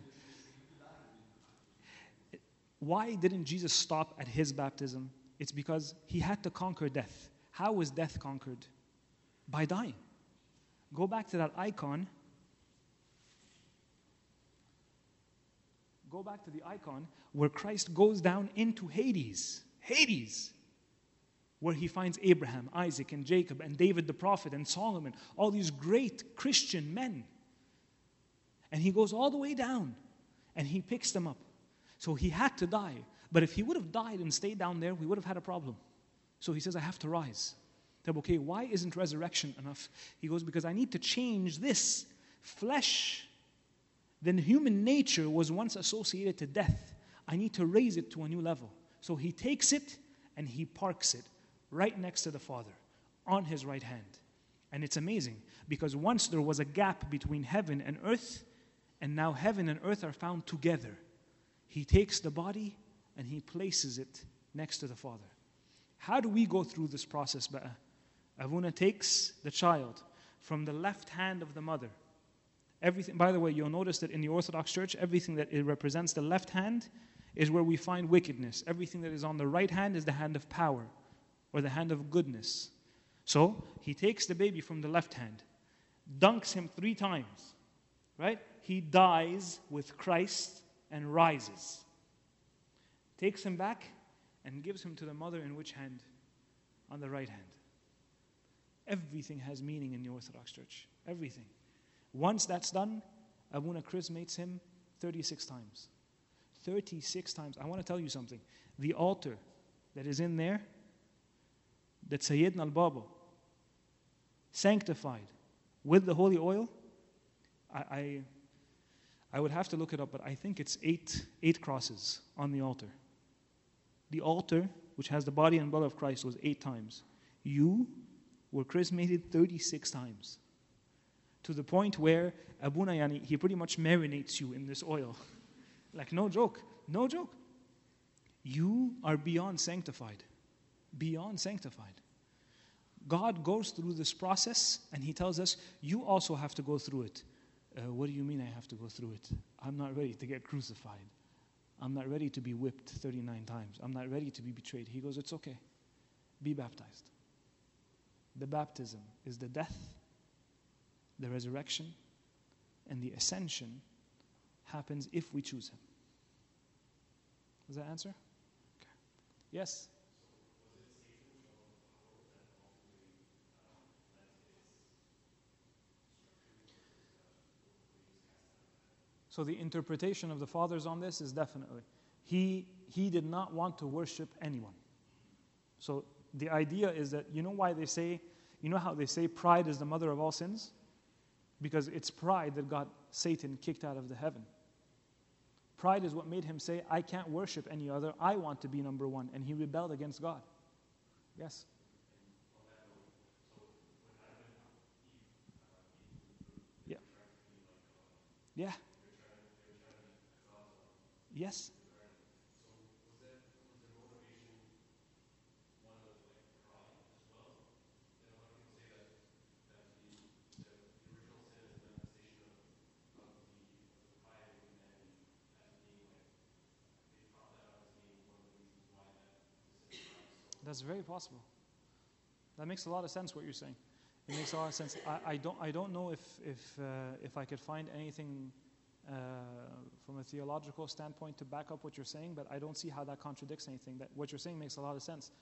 Why didn't Jesus stop at his baptism? It's because he had to conquer death. How was death conquered? By dying. Go back to that icon. Go back to the icon where Christ goes down into Hades. Hades. Where he finds Abraham, Isaac, and Jacob, and David the prophet, and Solomon. All these great Christian men. And he goes all the way down. And he picks them up. So he had to die. But if he would have died and stayed down there, we would have had a problem. So he says, I have to rise. They're, okay, why isn't resurrection enough? He goes, because I need to change this. Flesh, then human nature was once associated to death. I need to raise it to a new level. So he takes it and he parks it right next to the Father on his right hand. And it's amazing because once there was a gap between heaven and earth, and now heaven and earth are found together. He takes the body and he places it next to the Father. How do we go through this process, Ba'a? Abuna takes the child from the left hand of the mother. Everything, by the way, you'll notice that in the Orthodox Church, everything that it represents the left hand is where we find wickedness. Everything that is on the right hand is the hand of power or the hand of goodness. So, he takes the baby from the left hand, dunks him 3 times, right? He dies with Christ and rises. Takes him back and gives him to the mother in which hand? On the right hand. Everything has meaning in the Orthodox Church. Everything. Once that's done, Abuna chrismates him 36 times. 36 times. I want to tell you something. The altar that is in there, that Sayyidina al-Baba sanctified with the holy oil, I would have to look it up, but I think it's eight crosses on the altar. The altar, which has the body and blood of Christ, was 8 times. You were chrismated 36 times. To the point where Abuna Yani, he pretty much marinates you in this oil. Like no joke. No joke. You are beyond sanctified. Beyond sanctified. God goes through this process and he tells us, you also have to go through it. What do you mean I have to go through it? I'm not ready to get crucified. I'm not ready to be whipped 39 times. I'm not ready to be betrayed. He goes, it's okay. Be baptized. The baptism is the death, the resurrection, and the ascension happens if we choose him. Does that answer? Okay. Yes? So the interpretation of the fathers on this is definitely, he did not want to worship anyone. So the idea is that, you know why they say, you know how they say pride is the mother of all sins? Because it's pride that got Satan kicked out of the heaven. Pride is what made him say, I can't worship any other, I want to be number one. And he rebelled against God. Yes? Yeah. Yeah. Yes. That's very possible. That makes a lot of sense what you're saying. It makes a lot of sense. I don't know if I could find anything from a theological standpoint to back up what you're saying, but I don't see how that contradicts anything. That what you're saying makes a lot of sense.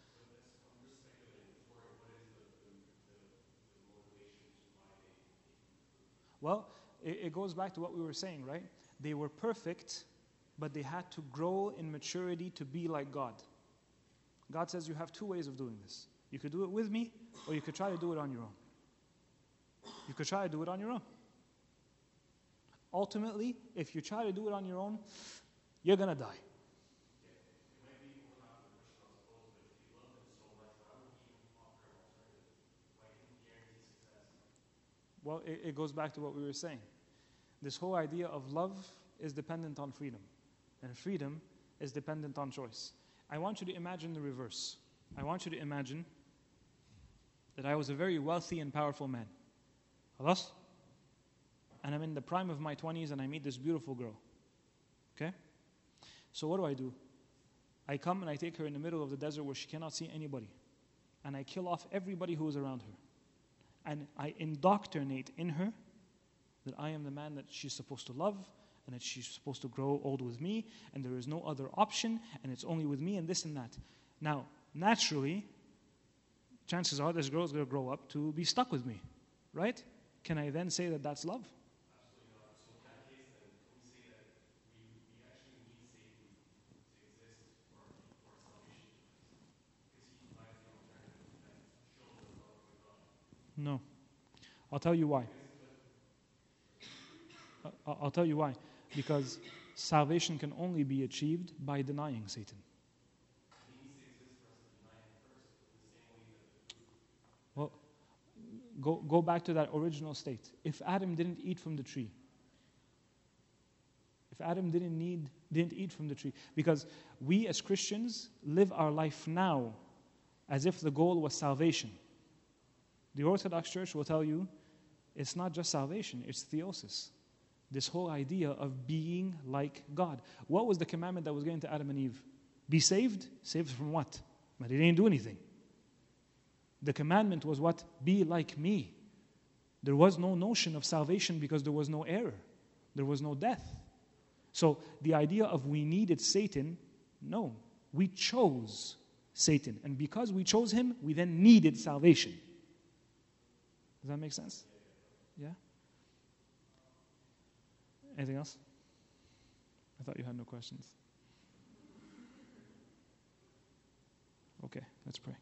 Well, it goes back to what we were saying, right? They were perfect, but they had to grow in maturity to be like God. God says you have 2 ways of doing this. You could do it with me, or you could try to do it on your own. You could try to do it on your own. Ultimately, if you try to do it on your own, you're going to die. Well, it goes back to what we were saying. This whole idea of love is dependent on freedom. And freedom is dependent on choice. I want you to imagine the reverse. I want you to imagine that I was a very wealthy and powerful man. خلاص? And I'm in the prime of my 20s and I meet this beautiful girl. Okay? So what do? I come and I take her in the middle of the desert where she cannot see anybody. And I kill off everybody who is around her. And I indoctrinate in her that I am the man that she's supposed to love, and that she's supposed to grow old with me, and there is no other option, and it's only with me, and this and that. Now, naturally, chances are this girl is going to grow up to be stuck with me, right? Can I then say that that's love? Absolutely not. So in that case, then, can we say that we actually need Satan to exist for salvation? Because he provides the alternative that shows us love for God. No. I'll tell you why. I'll tell you why. Because salvation can only be achieved by denying Satan. He needs to exist for us to deny him first, in the same way that Well, go back to that original state. If Adam didn't eat from the tree, didn't eat from the tree, because we as Christians live our life now as if the goal was salvation. The Orthodox Church will tell you it's not just salvation, it's theosis. This whole idea of being like God. What was the commandment that was given to Adam and Eve? Be saved? Saved from what? But they didn't do anything. The commandment was what? Be like me. There was no notion of salvation because there was no error. There was no death. So the idea of we needed Satan, no. We chose Satan. And because we chose him, we then needed salvation. Does that make sense? Yeah? Anything else? I thought you had no questions. Okay, let's pray.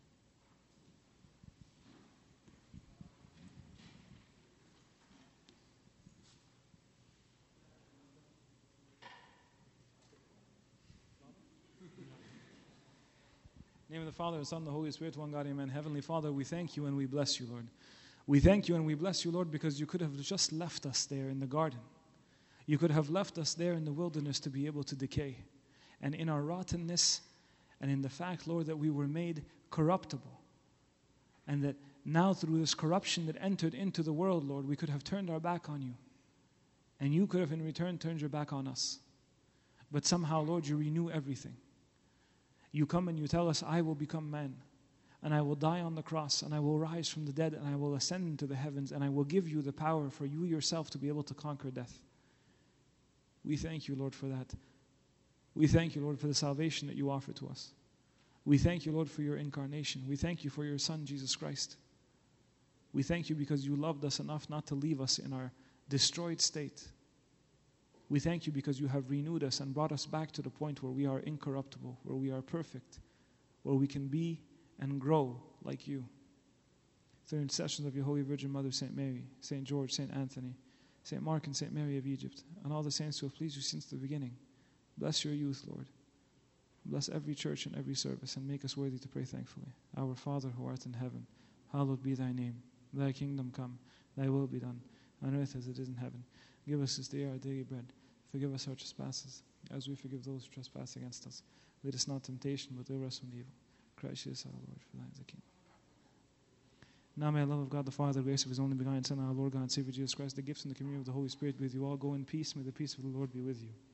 In the name of the Father, the Son, and the Holy Spirit, one God, amen. Heavenly Father, we thank you and we bless you, Lord. We thank you and we bless you, Lord, because you could have just left us there in the garden. You could have left us there in the wilderness to be able to decay. And in our rottenness and in the fact, Lord, that we were made corruptible. And that now through this corruption that entered into the world, Lord, we could have turned our back on you. And you could have in return turned your back on us. But somehow, Lord, you renew everything. You come and you tell us, I will become man. And I will die on the cross, and I will rise from the dead, and I will ascend into the heavens, and I will give you the power for you yourself to be able to conquer death. We thank you, Lord, for that. We thank you, Lord, for the salvation that you offer to us. We thank you, Lord, for your incarnation. We thank you for your Son, Jesus Christ. We thank you because you loved us enough not to leave us in our destroyed state. We thank you because you have renewed us and brought us back to the point where we are incorruptible, where we are perfect, where we can be and grow like you. Through intercessions of your Holy Virgin Mother, St. Mary, St. George, St. Anthony, St. Mark and St. Mary of Egypt, and all the saints who have pleased you since the beginning. Bless your youth, Lord. Bless every church and every service, and make us worthy to pray thankfully. Our Father who art in heaven, hallowed be thy name. Thy kingdom come, thy will be done, on earth as it is in heaven. Give us this day our daily bread. Forgive us our trespasses, as we forgive those who trespass against us. Lead us not into temptation, but deliver us from evil. Christ Jesus our Lord, for thine is the kingdom. Now may the love of God the Father, the grace of his only begotten Son, our Lord God and Savior Jesus Christ, the gifts and the communion of the Holy Spirit be with you all. Go in peace. May the peace of the Lord be with you.